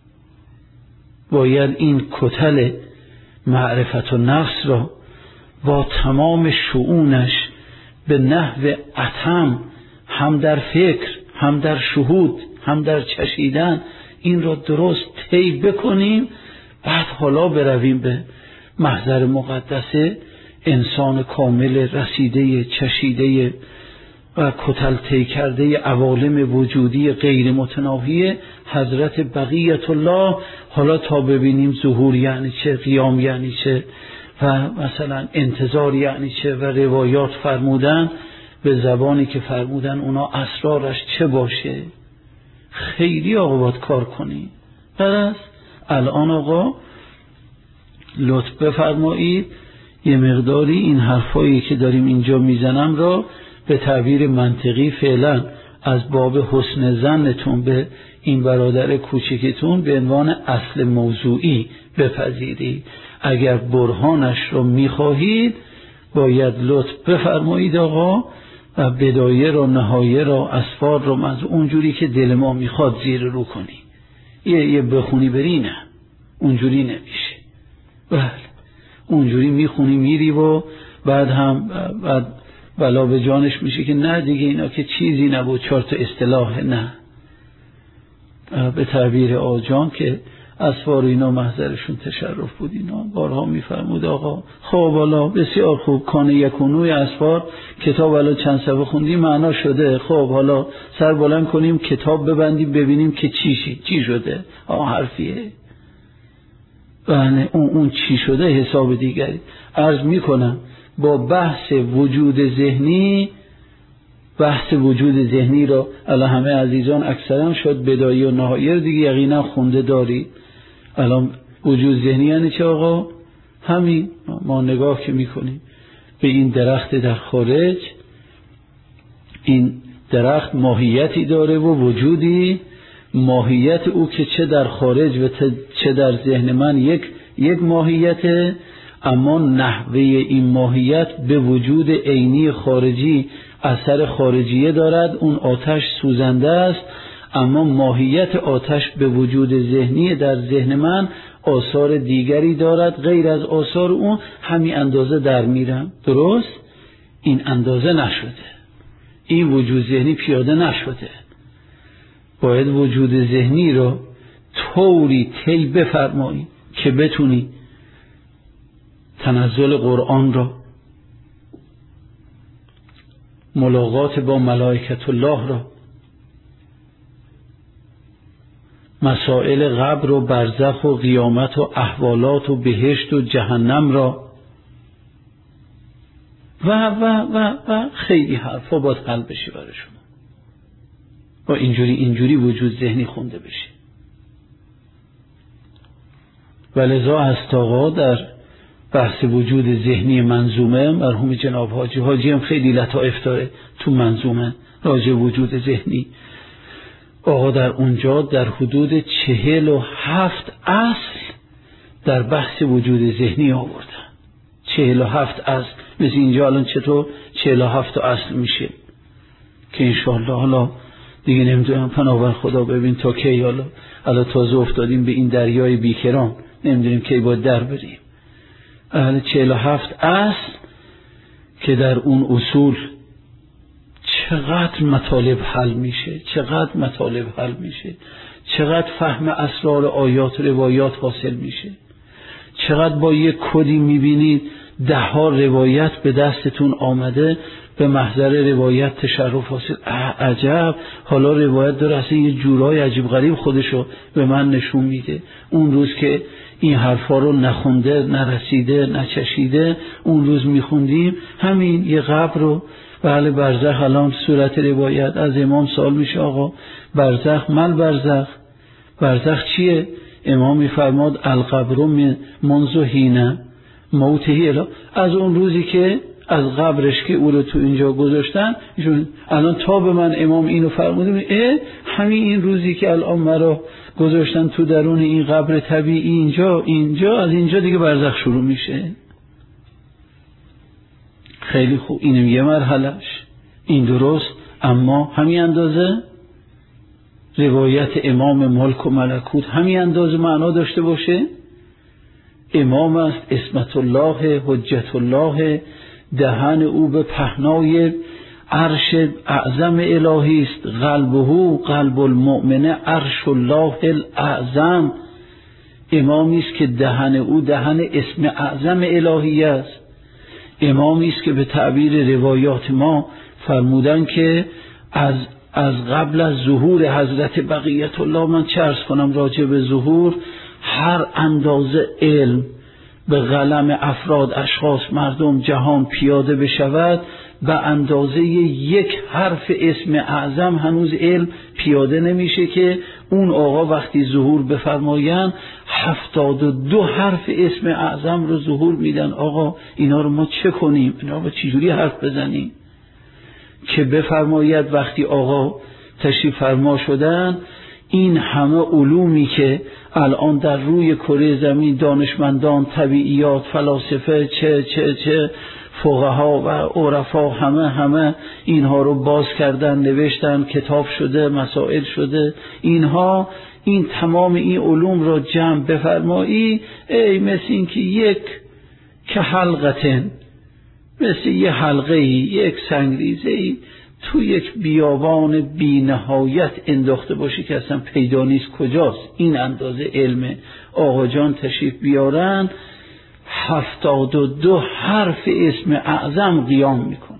باید این کتل معرفت النفس را با تمام شؤونش به نحو اتم، هم در فکر هم در شهود هم در چشیدن، این را درست طی بکنیم. بعد حالا برویم به محضر مقدسه انسان کامل رسیده چشیده و کتل طی کرده عوالم وجودی غیر متناهی حضرت بقیت الله. حالا تا ببینیم ظهور یعنی چه، قیام یعنی چه و مثلا انتظار یعنی چه و روایات فرمودن به زبانی که فرمودن اونا اسرارش چه باشه. خیلی آقا باید کار کنی. پس الان آقا لطف بفرمایید یه مقداری این حرفایی که داریم اینجا میزنم را به تعبیر منطقی فعلا از باب حسن ظنتون به این برادر کوچکتون به عنوان اصل موضوعی بپذیرید. اگر برهانش رو میخواهید باید لطف بفرمایید آقا و بدایه را نهایه را اسفار را از اونجوری که دل ما میخواد زیر رو کنی. یه یه بخونی بری، نه اونجوری نمیشه. بله اونجوری میخونی میری و بعد هم بعد بلا به جانش میشه که نه دیگه اینا که چیزی نبود، چهار تا اصطلاح. نه به تعبیر آجان که اسوار اینا محضرشون تشرف بود. اینا بارها میفرمود آقا خب حالا بسیار خوب کانه یکونوی اسوار کتاب الان چند صفحه خوندیم معنا شده، خب حالا سر بلند کنیم کتاب ببندیم ببینیم که چی شی چی شده. آه حرفیه بله اون اون چی شده حساب دیگری. عرض میکنم با بحث وجود ذهنی، بحث وجود ذهنی را الان همه عزیزان اکثرا شد بدایی و نهایی دیگه یقینا خونده داری. الان وجود ذهنی یعنی چه آقا؟ همین ما نگاه که میکنیم به این درخت در خارج، این درخت ماهیتی داره و وجودی، ماهیت او که چه در خارج و چه در ذهن من یک یک ماهیته، اما نحوه این ماهیت به وجود عینی خارجی اثر خارجیه دارد. اون آتش سوزنده است، اما ماهیت آتش به وجود ذهنی در ذهن من آثار دیگری دارد غیر از آثار اون. همین اندازه در میرم. درست؟ این اندازه نشده، این وجود ذهنی پیاده نشده. باید وجود ذهنی رو طوری طی بفرمایی که بتونی تنزل قرآن را، ملاقات با ملائکت الله را، مسائل قبر و برزخ و قیامت و احوالات و بهشت و جهنم را و و و و خیلی حرفا باید حل بشه برای شما. با اینجوری اینجوری وجود ذهنی خونده بشه. ولذا هست آقا در بحث وجود ذهنی منظومه مرحوم جناب حاجی حاجی هم خیلی لطائف داره تو منظومه راجع وجود ذهنی. آقا در اونجا در حدود چهل و هفت اصل در بحث وجود ذهنی آوردن. چهل و هفت اصل. مثل اینجا الان چطور چهل و هفت اصل میشه که انشاءالله حالا دیگه نمیدونم پناهبر خدا ببین تا کی. حالا الان تازه افتادیم به این دریای بیکران، نمیدونیم کی باید در بریم. اهل چهل و هفت اصل که در اون اصول چقدر مطالب حل میشه، چقدر مطالب حل میشه، چقدر فهم اسرار آیات و روایات حاصل میشه، چقدر با یک کدی میبینید ده ها روایت به دستتون آمده به محضر روایت تشرف حاصل. عجب، حالا روایت داره اصلا یه جورای عجیب غریب خودشو به من نشون میده. اون روز که این حرفا رو نخونده، نرسیده، نچشیده، اون روز میخوندیم همین یه قبر رو. بله برزخ الان صورت روایت از امام سوال میشه آقا برزخ مل برزخ، برزخ چیه؟ امام میفرماد القبر منذ حین موته، از اون روزی که از قبرش که او رو تو اینجا گذاشتن. الان تا به من امام اینو فرموده اه همین این روزی که الان مرا گذاشتن تو درون این قبر طبیعی اینجا اینجا از اینجا دیگه برزخ شروع میشه. خیلی خوب، اینم یه مرحلهش، این درست. اما همین اندازه روایت امام ملک و ملکوت همین اندازه معنا داشته باشه. امام است، اسمت الله، حجت الله، دهن او به پهنای عرش اعظم الهی است. قلبه قلب المؤمن عرش الله الاعظم. امامی است که دهن او دهن اسم اعظم الهی است. امامی است که به تعبیر روایات ما فرمودن که از از قبل از ظهور حضرت بقیت الله، من چه عرض کنم راجع به ظهور، هر اندازه علم به قلم افراد، اشخاص، مردم، جهان پیاده بشود، به اندازه یک حرف اسم اعظم هنوز علم پیاده نمیشه که اون آقا وقتی ظهور بفرمایند هفتاد و دو حرف اسم اعظم رو ظهور میدن. آقا اینا رو ما چه کنیم؟ اینا رو چجوری حرف بزنیم که بفرماید وقتی آقا تشریف فرما شدن این همه علومی که الان در روی کره زمین دانشمندان، طبیعیات، فلاسفه، چه چه چه فقها و عرفا همه همه اینها رو باز کردن، نوشتن، کتاب شده، مسائل شده، اینها این تمام این علوم رو جمع بفرمایی، ای مثل این که یک که حلقتن، مثل یه حلقه ای، یک سنگریزه ای تو یک بیابان بی نهایت انداخته باشه که اصلا پیدا نیست کجاست، این اندازه علم آقا جان تشریف بیارن، هفتاد و دو حرف اسم اعظم قیام میکنه.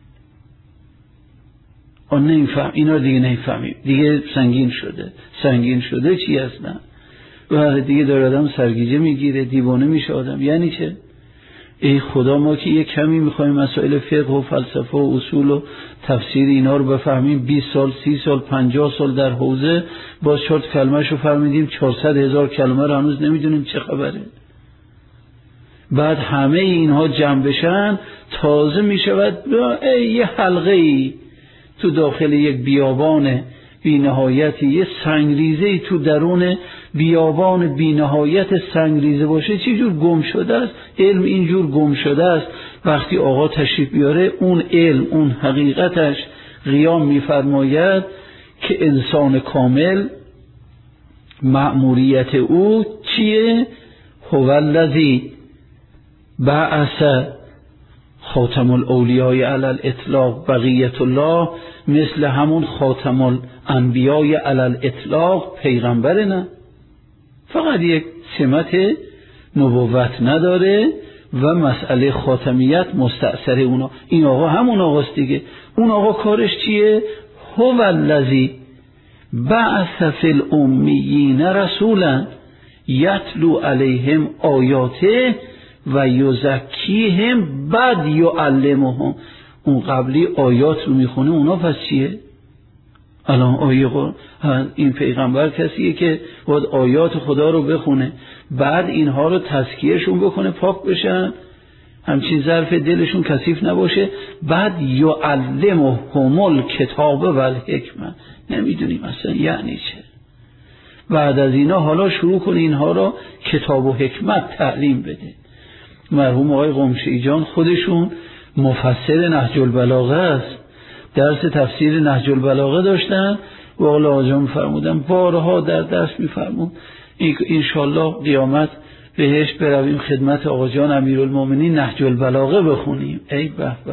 آن نمیفهم، اینا دیگه نمیفهمیم، دیگه سنگین شده. سنگین شده چی هستن؟ و دیگه داره آدم سرگیجه میگیره، دیوانه میشه آدم. یعنی چه؟ ای خدا، ما که یک کمی میخوایم مسائل فقه و فلسفه و اصول و تفسیر اینا رو بفهمیم، بیست سال، سی سال، پنجاه سال در حوزه، باز چهار کلمه شو فهمیدیم، چهارصد هزار کلمه رو هنوز نمیدونیم چه خبره. بعد همه اینها جمع بشن تازه میشود یه حلقه ای تو داخل یک بیابان بی نهایتی، یه سنگریزه تو درون بیابان بی نهایت سنگریزه باشه. چی جور گم شده است علم، اینجور گم شده است. وقتی آقا تشریف بیاره اون علم، اون حقیقتش قیام میفرماید که انسان کامل مأموریت او چیه؟ هو الذی بعث خاتم الاولیاء علی الاطلاق بقیت الله، مثل همون خاتم الانبیاء علی الاطلاق پیغمبر، نه فقط یک سمت نبوت نداره و مسئله خاتمیت مستأثر اونا. این آقا همون آقاست دیگه. اون آقا کارش چیه؟ هو الذی بعث فی الامیین رسولا یتلو علیهم آیاته و یزکیهم بعد یعلمهم. اون قبلی آیات رو میخونه، اونا پس چیه؟ الان آیه قرآن، این پیغمبر کسیه که باید آیات خدا رو بخونه، بعد اینها رو تزکیهشون بکنه، پاک بشن، همچین ظرف دلشون کثیف نباشه، بعد یعلمهم الکتاب و الحکمه. نمیدونیم اصلا یعنی چه. بعد از اینا حالا شروع کنه اینها رو کتاب و حکمت تعلیم بده. مرحوم آقای قمشی جان خودشون مفسر نهج البلاغه است، درس تفسیر نهج البلاغه داشتن و آقای آقا جان فرمودن بارها در درس میفرمون انشالله قیامت بهش برویم خدمت آقا جان امیرالمومنین نهج البلاغه بخونیم. ای به به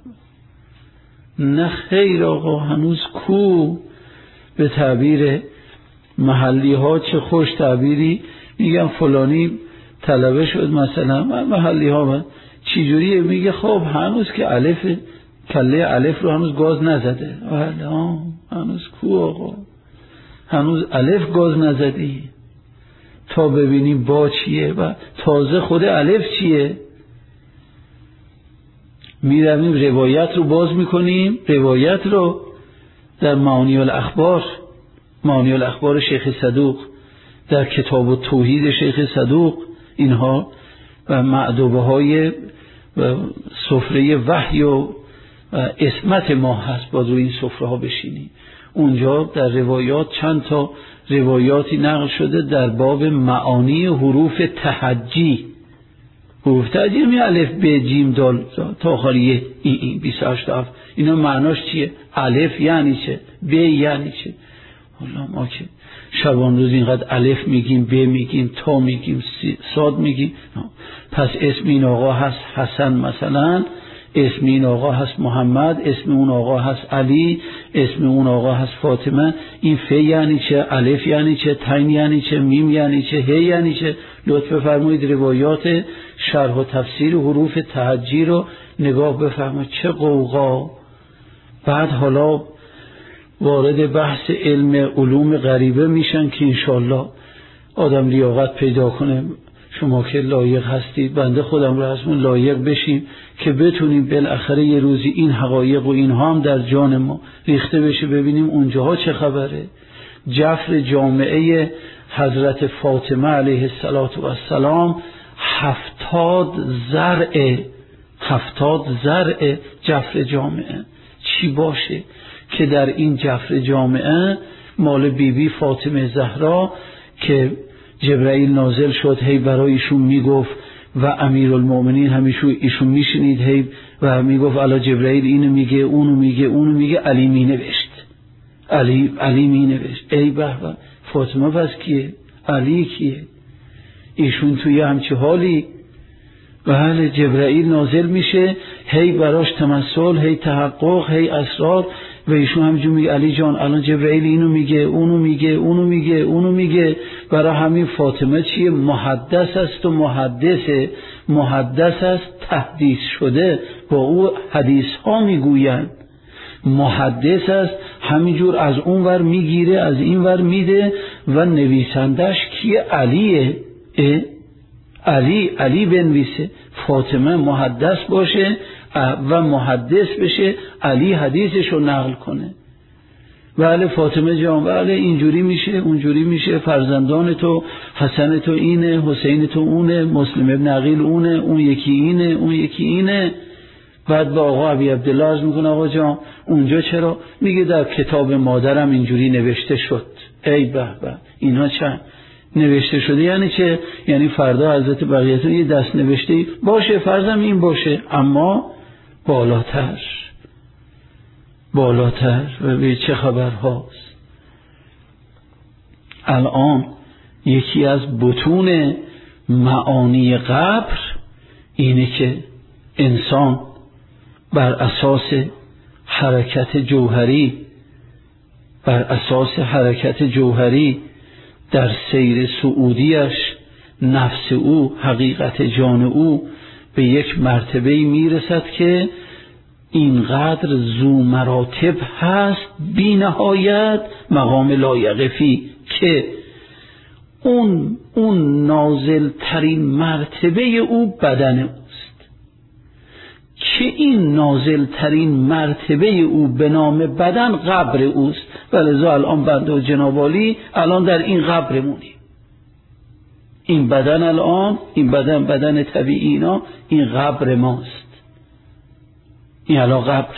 به، نه خیر آقا، هنوز کو. به تعبیر محلی ها چه خوش تعبیری میگم، فلانی طلبه شد مثلا، محلی ها چی جوریه؟ میگه خب هنوز که الف کله الف رو هنوز گاز نزده. والا هنوز کو آقا، هنوز الف گاز نزدی تا ببینیم با چیه و تازه خود الف چیه. میرویم روایت رو باز میکنیم، روایت رو در معانی الاخبار، معانی الاخبار شیخ صدوق، در کتاب التوحید شیخ صدوق، اینها و معدوبه های سفره وحی و اسمت ما هست، باید روی این سفره ها بشینیم. اونجا در روایات چند تا روایاتی نقل شده در باب معانی حروف تهجی. حروف تهجی می الف ب جیم دال تا آخریه این این بیست و هشت اف، اینا معناش چیه؟ الف یعنی چه؟ ب یعنی چه؟ والله ما که شبان روز اینقدر الف میگیم، ب میگیم، تا میگیم، صاد میگیم. پس اسم این آقا هست حسن مثلا، اسم این آقا هست محمد، اسم اون آقا هست علی، اسم اون آقا هست فاطمه. این ف یعنی چه؟ الف یعنی چه؟ تین یعنی چه؟ میم یعنی چه؟ ه یعنی چه؟ لطف بفرمایید روایات شرح و تفسیر حروف تهجی رو نگاه بفرمایید. چه قوقا. بعد حالا وارد بحث علم علوم غریبه میشن که انشالله آدم لیاقت پیدا کنه. شما که لایق هستید، بنده خودم رو ازمون لایق بشیم که بتونیم بالاخره یه روزی این حقایق و اینها هم در جان ما ریخته بشه، ببینیم اونجاها چه خبره. جفر جامعه حضرت فاطمه علیه السلام هفتاد زرع، هفتاد زرع جفر جامعه چی باشه که در این جفر جامعه مال بیبی بی فاطمه زهرا که جبرائیل نازل شد، هی برای ایشون میگفت و امیرالمومنین همیشه ایشون میشنید، هی و میگفت الا جبرائیل اینو میگه، اونو میگه، اونو میگه، علی مینوشت، علی علی مینوشت. ای به به، فاطمه پس کیه؟ علی کیه؟ ایشون توی همچه حالی. بله جبرائیل نازل میشه، هی براش تمثل، هی تحقق، هی اسرار. و ایشون همینجور میگه علی جان الان جبرئیل اینو میگه، اونو میگه، اونو میگه، اونو میگه. برای همین فاطمه چیه؟ محدث است و محدثه. محدث است، تحدیث شده، با او حدیث ها میگویند. محدث است، همینجور از اون ور میگیره، از این ور میده. و نویسندش کیه؟ علیه. علی علی بنویسه، فاطمه محدث باشه و محدث بشه، علی حدیثشو نقل کنه. بله فاطمه جان، بله اینجوری میشه، اونجوری میشه، فرزندان تو حسن تو اینه، حسین تو اونه، مسلم ابن عقیل اونه، اون یکی اینه، اون یکی اینه. بعد با آقا ابی عبدالله عرض میکنه آقا جان اونجا چرا؟ میگه در کتاب مادرم اینجوری نوشته شد. ای به به، اینا چند نوشته شده یعنی چه؟ یعنی فردا حضرت بقیه یه دست نوشته باشه، فرضم این باشه، اما بالاتر بالاتر و به چه خبر هاست. الان یکی از بطون معانی قبر اینه که انسان بر اساس حرکت جوهری بر اساس حرکت جوهری در سیر صعودیش نفس او، حقیقت جان او به یک مرتبه میرسد که اینقدر ذو مراتب هست بی نهایت، مقام لایقفی، که اون اون نازل ترین مرتبه او بدن اوست، که این نازل ترین مرتبه او به نام بدن قبر اوست. ولذا الان بنده و جناب عالی الان در این قبر مونیم. این بدن الان، این بدن بدن طبیعی اینا، این قبر ماست. این الان قبر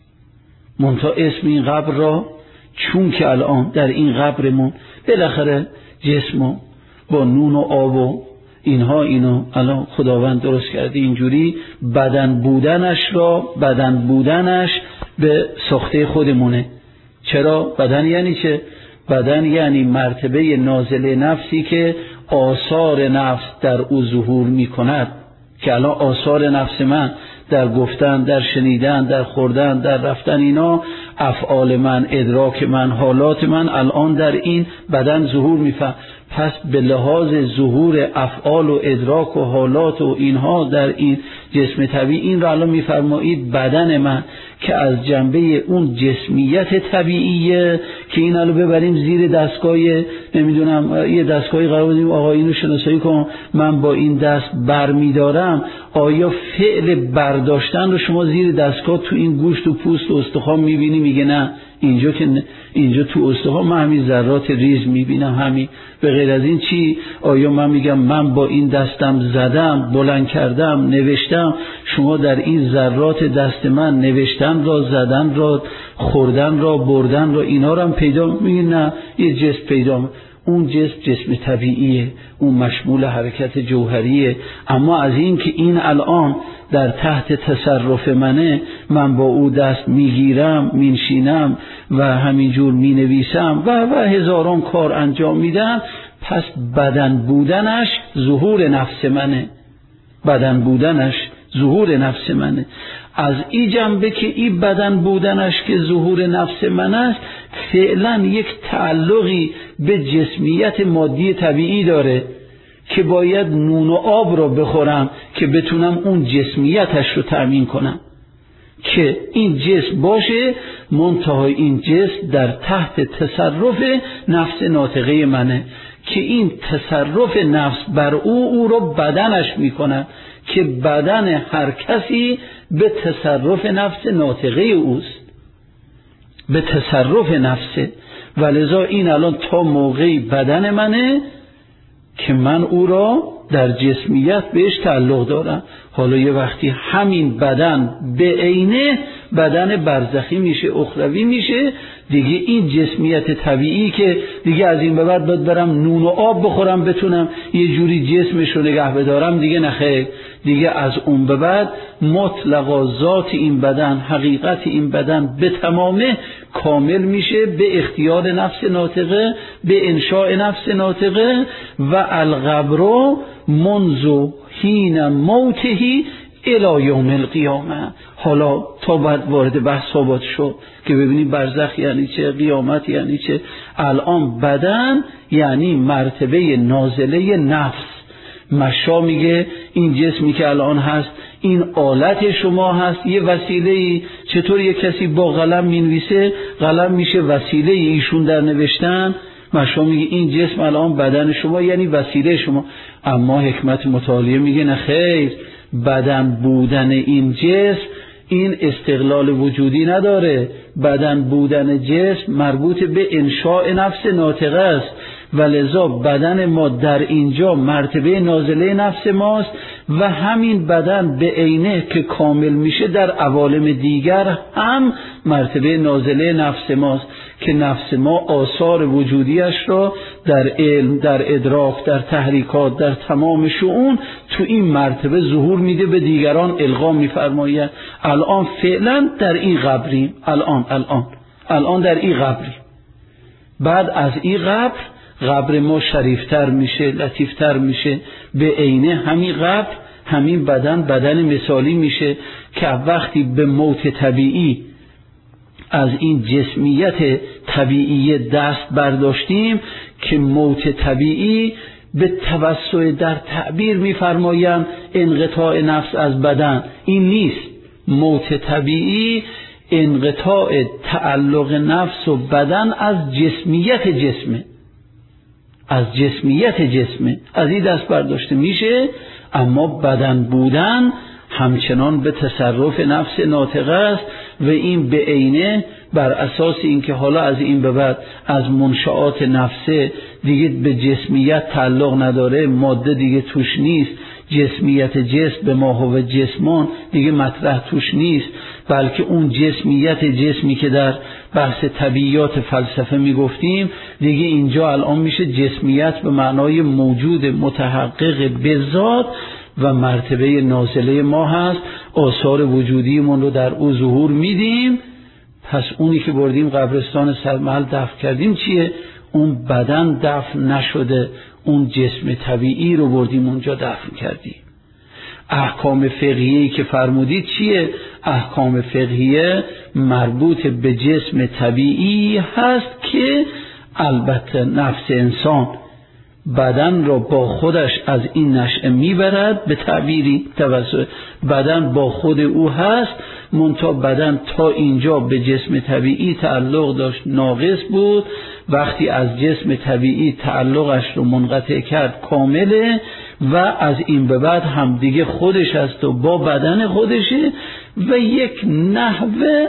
منتها اسم این قبر را چون که الان در این قبرمون بالاخره جسمو با نون و آب و اینها اینو الان خداوند درست کرده اینجوری، بدن بودنش را بدن بودنش به ساخته خودمونه. چرا؟ بدن یعنی چه؟ بدن یعنی مرتبه نازل نفسی که آثار نفس در او ظهور می کند، که الان آثار نفس من در گفتن، در شنیدن، در خوردن، در رفتن، اینا افعال من، ادراک من، حالات من الان در این بدن ظهور می‌فهمد. پس به لحاظ ظهور افعال و ادراک و حالات و اینها در این جسم طبیعی، این را الان می‌فرمایید بدن من که از جنبه اون جسمیت طبیعیه، که این الان ببریم زیر دستگاه، نمیدونم یه دستگاهی قرار بدیم آقا اینو شناسایی کن، من با این دست بر می‌دارم. آیا فعل برداشتن رو شما زیر دستگاه تو این گوشت و پوست و استخوان می‌بینی؟ میگه نه، اینجا که اینجا تو استخوان من همین ذرات ریز می‌بینم، همین. به غیر از این چی؟ آیا من میگم من با این دستم زدم، بلند کردم، نوشتم، شما در این ذرات دست من نوشتن را، زدن را، خوردن را، بردن را، اینا را هم پیدا میگه؟ نه، یه جسم پیدا. اون جسم جسم طبیعیه، اون مشمول حرکت جوهریه. اما از این که این الان در تحت تصرف منه، من با او دست میگیرم، مینشینم و همینجور مینویسم و و هزاران کار انجام میدم، پس بدن بودنش ظهور نفس منه. بدن بودنش ظهور نفس منه. از این جنبه که این بدن بودنش که ظهور نفس من است، فعلا یک تعلقی به جسمیت مادی طبیعی داره که باید نون و آب را بخورم که بتونم اون جسمیتش رو تأمین کنم، که این جسم باشه، منتهای این جسم در تحت تصرف نفس ناطقه منه، که این تصرف نفس بر او او رو بدنش میکنه، که بدن هر کسی به تصرف نفس ناطقه اوست، به تصرف نفسه. ولذا این الان تا موقعی بدن منه که من او را در جسمیت بهش تعلق دارم. حالا یه وقتی همین بدن به عینه بدن برزخی میشه، اخروی میشه دیگه، این جسمیت طبیعی که دیگه از این به بعد باید برم نون و آب بخورم بتونم یه جوری جسمش رو نگه بدارم، دیگه نخیر. دیگه از اون به بعد مطلقا ذات این بدن، حقیقت این بدن به تمامه کامل میشه به اختیار نفس ناطقه، به انشاء نفس ناطقه. و القبر منذ حین موتهی الی یوم القیامه. حالا تا بعد وارد بحث ثابت شد که ببینید برزخ یعنی چه، قیامت یعنی چه. الان بدن یعنی مرتبه نازله نفس. مشا میگه این جسمی که الان هست این آلت شما هست، یه وسیله. چطور یه کسی با قلم مینویسه، قلم میشه وسیله ایشون در نوشتن. مشا میگه این جسم الان بدن شما یعنی وسیله شما. اما حکمت متعالیه میگه نه خیر، بدن بودن این جسم این استقلال وجودی نداره. بدن بودن جسم مربوط به انشاء نفس ناطقه است و لذا بدن ما در اینجا مرتبه نازله نفس ماست و همین بدن به عینه که کامل میشه در عوالم دیگر هم مرتبه نازله نفس ماست که نفس ما آثار وجودیش را در علم، در ادراک، در تحریکات، در تمام شؤون تو این مرتبه ظهور میده، به دیگران القا میفرماید. الان فعلا در این قبریم، الان الان الان در این قبریم. بعد از این قبر قبر ما شریفتر میشه، لطیفتر میشه. به عینه همین قبر همین بدن بدن مثالی میشه که وقتی به موت طبیعی از این جسمیت طبیعی دست برداشتیم که موت طبیعی به توسع در تعبیر میفرمایند انقطاع نفس از بدن، این نیست. موت طبیعی انقطاع تعلق نفس و بدن از جسمیت جسمه، از جسمیت جسمه، از این دست برداشته میشه. اما بدن بودن همچنان به تصرف نفس ناطقه است و این به عینه بر اساس اینکه حالا از این به بعد از منشآت نفسه دیگه به جسمیت تعلق نداره، ماده دیگه توش نیست، جسمیت جسم به ما هو جسمان دیگه مطرح توش نیست، بلکه اون جسمیت جسمی که در بحث طبیعیات فلسفه میگفتیم دیگه اینجا الان میشه جسمیت به معنای موجود متحقق به ذات و مرتبه نازله ما هست. آثار وجودیمون رو در او ظهور میدیم. پس اونی که بردیم قبرستان سرمحل دفن کردیم چیه؟ اون بدن دفن نشده، اون جسم طبیعی رو بردیم اونجا دفن کردیم. احکام فقهیه‌ای که فرمودید چیه؟ احکام فقهیه مربوط به جسم طبیعی هست که البته نفس انسان بدن را با خودش از این نشأه میبرد، به تعبیری توسط بدن با خود او هست، منتها بدن تا اینجا به جسم طبیعی تعلق داشت، ناقص بود. وقتی از جسم طبیعی تعلقش رو منقطع کرد کامله و از این به بعد هم دیگه خودش است و با بدن خودشه و یک نحوه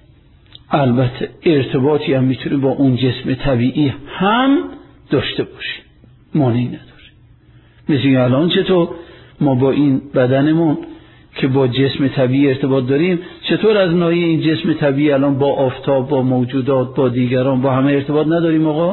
البته ارتباطی هم میتونه با اون جسم طبیعی هم داشته باشه، مانعی نداره. مثل الان چطور ما با این بدنمون که با جسم طبیعی ارتباط داریم، چطور از ناحیه این جسم طبیعی الان با آفتاب، با موجودات، با دیگران، با همه ارتباط نداریم آقا؟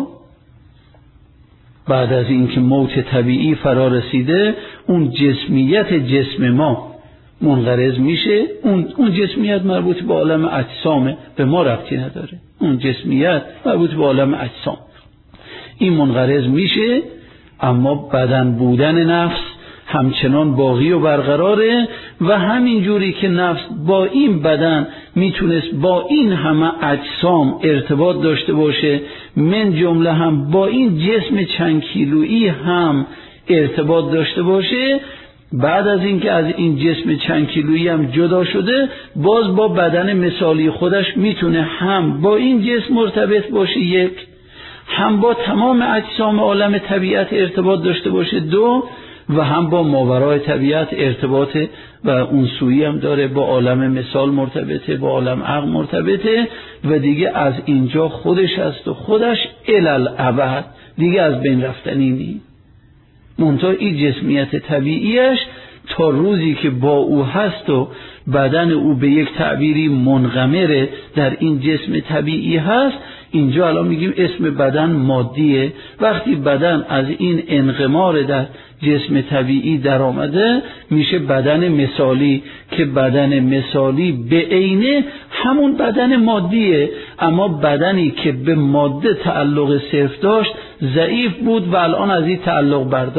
بعد از اینکه موت طبیعی فرا رسیده اون جسمیت جسم ما منقرض میشه. اون اون جسمیت مربوط به عالم اجسامه، به ما ربطی نداره. اون جسمیت مربوط به عالم اجسام، این منقرض میشه. اما بدن بودن نفس همچنان باقی و برقراره و همین جوری که نفس با این بدن میتونست با این همه اجسام ارتباط داشته باشه، من جمله هم با این جسم چند کیلویی هم ارتباط داشته باشه، بعد از اینکه از این جسم چند کیلویی هم جدا شده باز با بدن مثالی خودش میتونه هم با این جسم مرتبط باشه، یک، هم با تمام اجسام عالم طبیعت ارتباط داشته باشه، دو، و هم با ماورای طبیعت ارتباط و اون سویی هم داره، با عالم مثال مرتبطه، با عالم عقل مرتبطه و دیگه از اینجا خودش است و خودش الالعبد دیگه از بین رفتنی نیست. منتها این جسمیت طبیعیش تا روزی که با او هست و بدن او به یک تعبیری منغمره در این جسم طبیعی هست، اینجا الان میگیم اسم بدن مادیه. وقتی بدن از این انغمار در جسم طبیعی در آمده میشه بدن مثالی که بدن مثالی به عینه همون بدن مادیه، اما بدنی که به ماده تعلق صرف داشت ضعیف بود و الان از این تعلق برداشت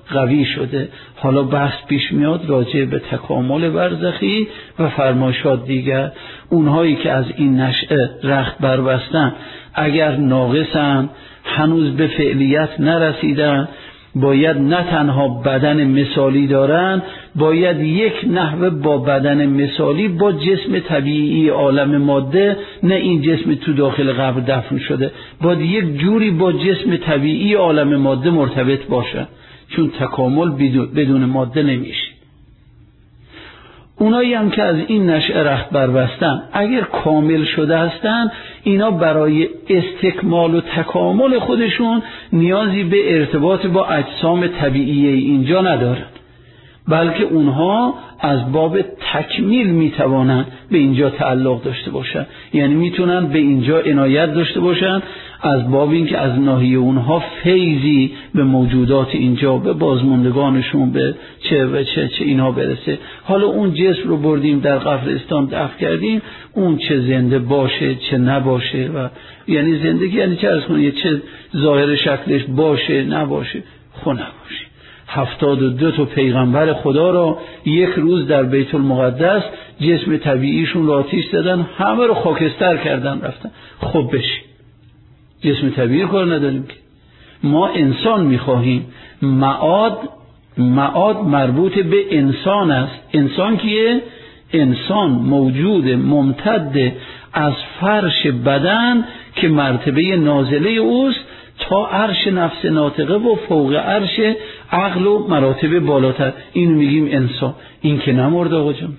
قوی شده. حالا بحث پیش میاد راجع به تکامل برزخی و فرمایشات دیگر. اونهایی که از این نشأه رخت بربستن اگر ناقصن، هنوز به فعلیت نرسیدن، باید نه تنها بدن مثالی دارن، باید یک نحوه با بدن مثالی با جسم طبیعی عالم ماده، نه این جسم تو داخل قبر دفن شده، باید یک جوری با جسم طبیعی عالم ماده مرتبط باشه، چون تکامل بدون ماده نمیشه. اونایی هم که از این نشأه رخت بربستن اگر کامل شده هستن، اینا برای استکمال و تکامل خودشون نیازی به ارتباط با اجسام طبیعی اینجا ندارن، بلکه اونها از باب تکمیل میتوانن به اینجا تعلق داشته باشن، یعنی میتونن به اینجا عنایت داشته باشن از باب اینکه از ناحیه اونها فیضی به موجودات اینجا، به بازماندگانشون، به چه و چه چه اینها برسه. حالا اون جسم رو بردیم در قبرستان دفن کردیم، اون چه زنده باشه چه نباشه، و یعنی زندگی یعنی چه از کنید، چه ظاهر شکلش باشه نباشه، خو نباشه. هفتاد و دو تا پیغمبر خدا را یک روز در بیت المقدس جسم طبیعیشون را آتیش زدن، همه رو خاکستر کردن رفتن. خب بشی جسم طبیعی کار نداریم که ما انسان میخواهیم. معاد معاد مربوط به انسان است. انسان کیه؟ انسان موجود ممتد از فرش بدن که مرتبه نازله اوست تا عرش نفس ناطقه و فوق عرش عقل و مراتب بالاتر. این میگیم انسان. این که نمرده آقا جان،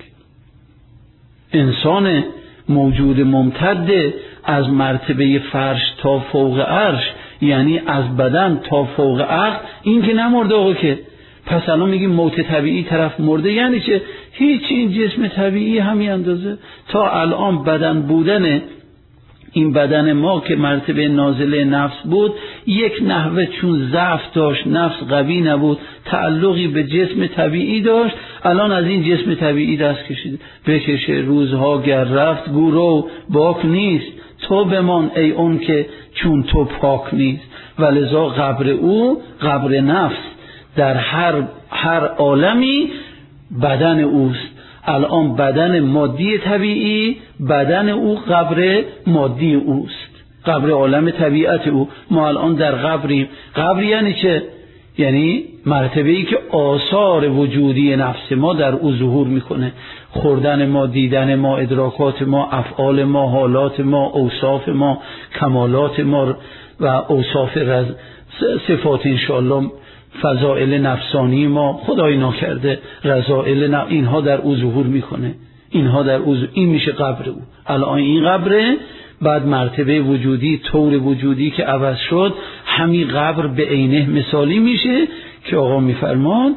انسان موجود ممتد از مرتبه فرش تا فوق عرش، یعنی از بدن تا فوق عقل، این که نمرده آقا. که پس الان میگیم موت طبیعی طرف مرده، یعنی چه؟ هیچ، این جسم طبیعی همین اندازه. تا الان بدن بودن این بدن ما که مرتبه نازله نفس بود، یک نحوه چون ضعف داشت، نفس قوی نبود، تعلقی به جسم طبیعی داشت، الان از این جسم طبیعی دست کشید. بکشه روزها گر رفت گورو باک نیست، تو بمان ای اون که چون تو پاک نیست. ولذا قبر او قبر نفس در هر هر عالمی بدن اوست. الان بدن مادی طبیعی، بدن او قبر مادی اوست، قبر عالم طبیعت او. ما الان در قبریم. قبر یعنی چه؟ یعنی مرتبه‌ای که آثار وجودی نفس ما در او ظهور میکنه. خوردن ما، دیدن ما، ادراکات ما، افعال ما، حالات ما، اوصاف ما، کمالات ما و اوصاف رز... صفات انشاءالله فضائل نفسانی ما، خدای ناکرده رذائل ن... اینها در او ظهور میکنه. اینها در او ز... این میشه قبر او. الان این قبره، بعد مرتبه وجودی، طور وجودی که عوض شد، همین قبر به عینه مثالی میشه که آقا میفرمان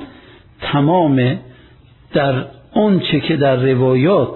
تمام در اون چه که در روایات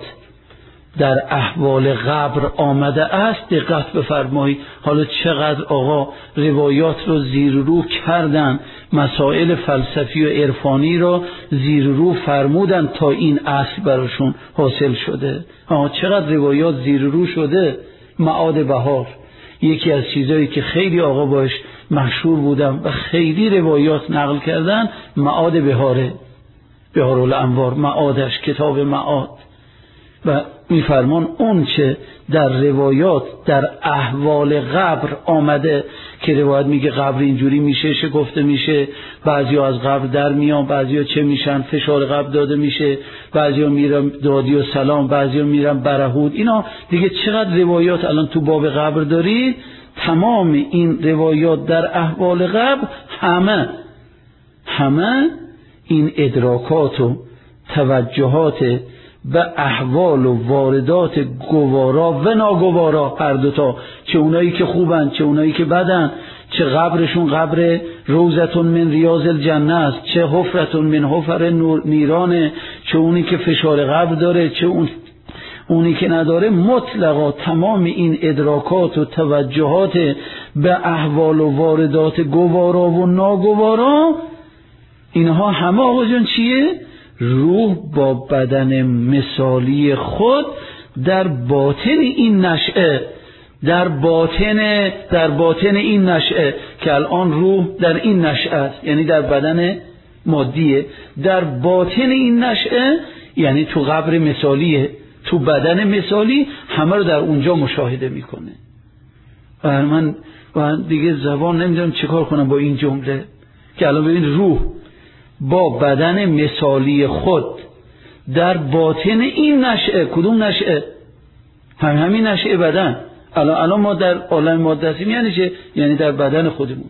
در احوال قبر آمده است دقت بفرمایید. حالا چقدر آقا روایات رو زیر رو کردن، مسائل فلسفی و عرفانی رو زیر رو فرمودن تا این اصل براشون حاصل شده. آقا چقدر روایات زیر رو شده. معاد بهار یکی از چیزایی که خیلی آقا باش مشهور بودم و خیلی روایات نقل کردن، معاد بهاره، بهارالانوار، معادش، کتاب معاد. و میفرمان اون چه در روایات در احوال قبر آمده که روایت میگه قبر اینجوری میشه، شکفته میشه، بعضیا از قبر در میان، بعضیا چه میشن، فشار قبر داده میشه، بعضیا میرن دادی و سلام، بعضیا میرن برهود. اینا دیگه چقدر روایات الان تو باب قبر دارید. تمام این روایات در احوال قبر همه همه این ادراکات و توجهات به احوال و واردات گوارا و ناگوارا، هر دوتا، چه اونایی که خوبن چه اونایی که بدن، چه قبرشون قبر روزتون من ریاض الجنه است، چه حفرتون من حفر نیرانه، چه اونی که فشار قبر داره چه اون اونی که نداره. مطلقا تمام این ادراکات و توجهات به احوال و واردات گوارا و ناگوارا، اینها همه آقا جان چیه؟ روح با بدن مثالی خود در باطن این نشأه، در باطن در باطن این نشأه که الان روح در این نشأه است، یعنی در بدن مادیه، در باطن این نشأه یعنی تو قبر مثالیه، تو بدن مثالی همه رو در اونجا مشاهده میکنه. و من و دیگه زبان نمیدونم چیکار کنم با این جمله که الان ببین روح با بدن مثالی خود در باطن این نشأه، کدوم نشأه؟ هم همین نشأه بدن. الان الان ما در عالم ماده هستیم، یعنی چه؟ یعنی در بدن خودمون.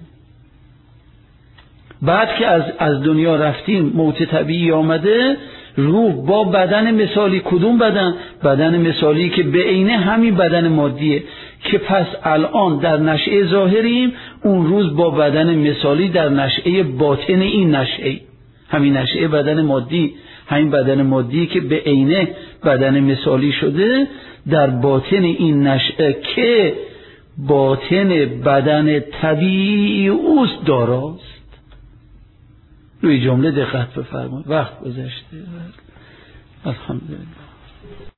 بعد که از از دنیا رفتیم، موت طبیعی آمده، روح با بدن مثالی، کدوم بدن؟ بدن مثالی که به عینه همین بدن مادیه، که پس الان در نشأه ظاهریم، اون روز با بدن مثالی در نشأه باطن این نشأه، همین نشأه بدن مادی، همین بدن مادی که به عینه بدن مثالی شده، در باطن این نشأه که باطن بدن طبیعی اوست داراست. روی جمله دقت بفرمایید. وقت گذشته. الحمدلله.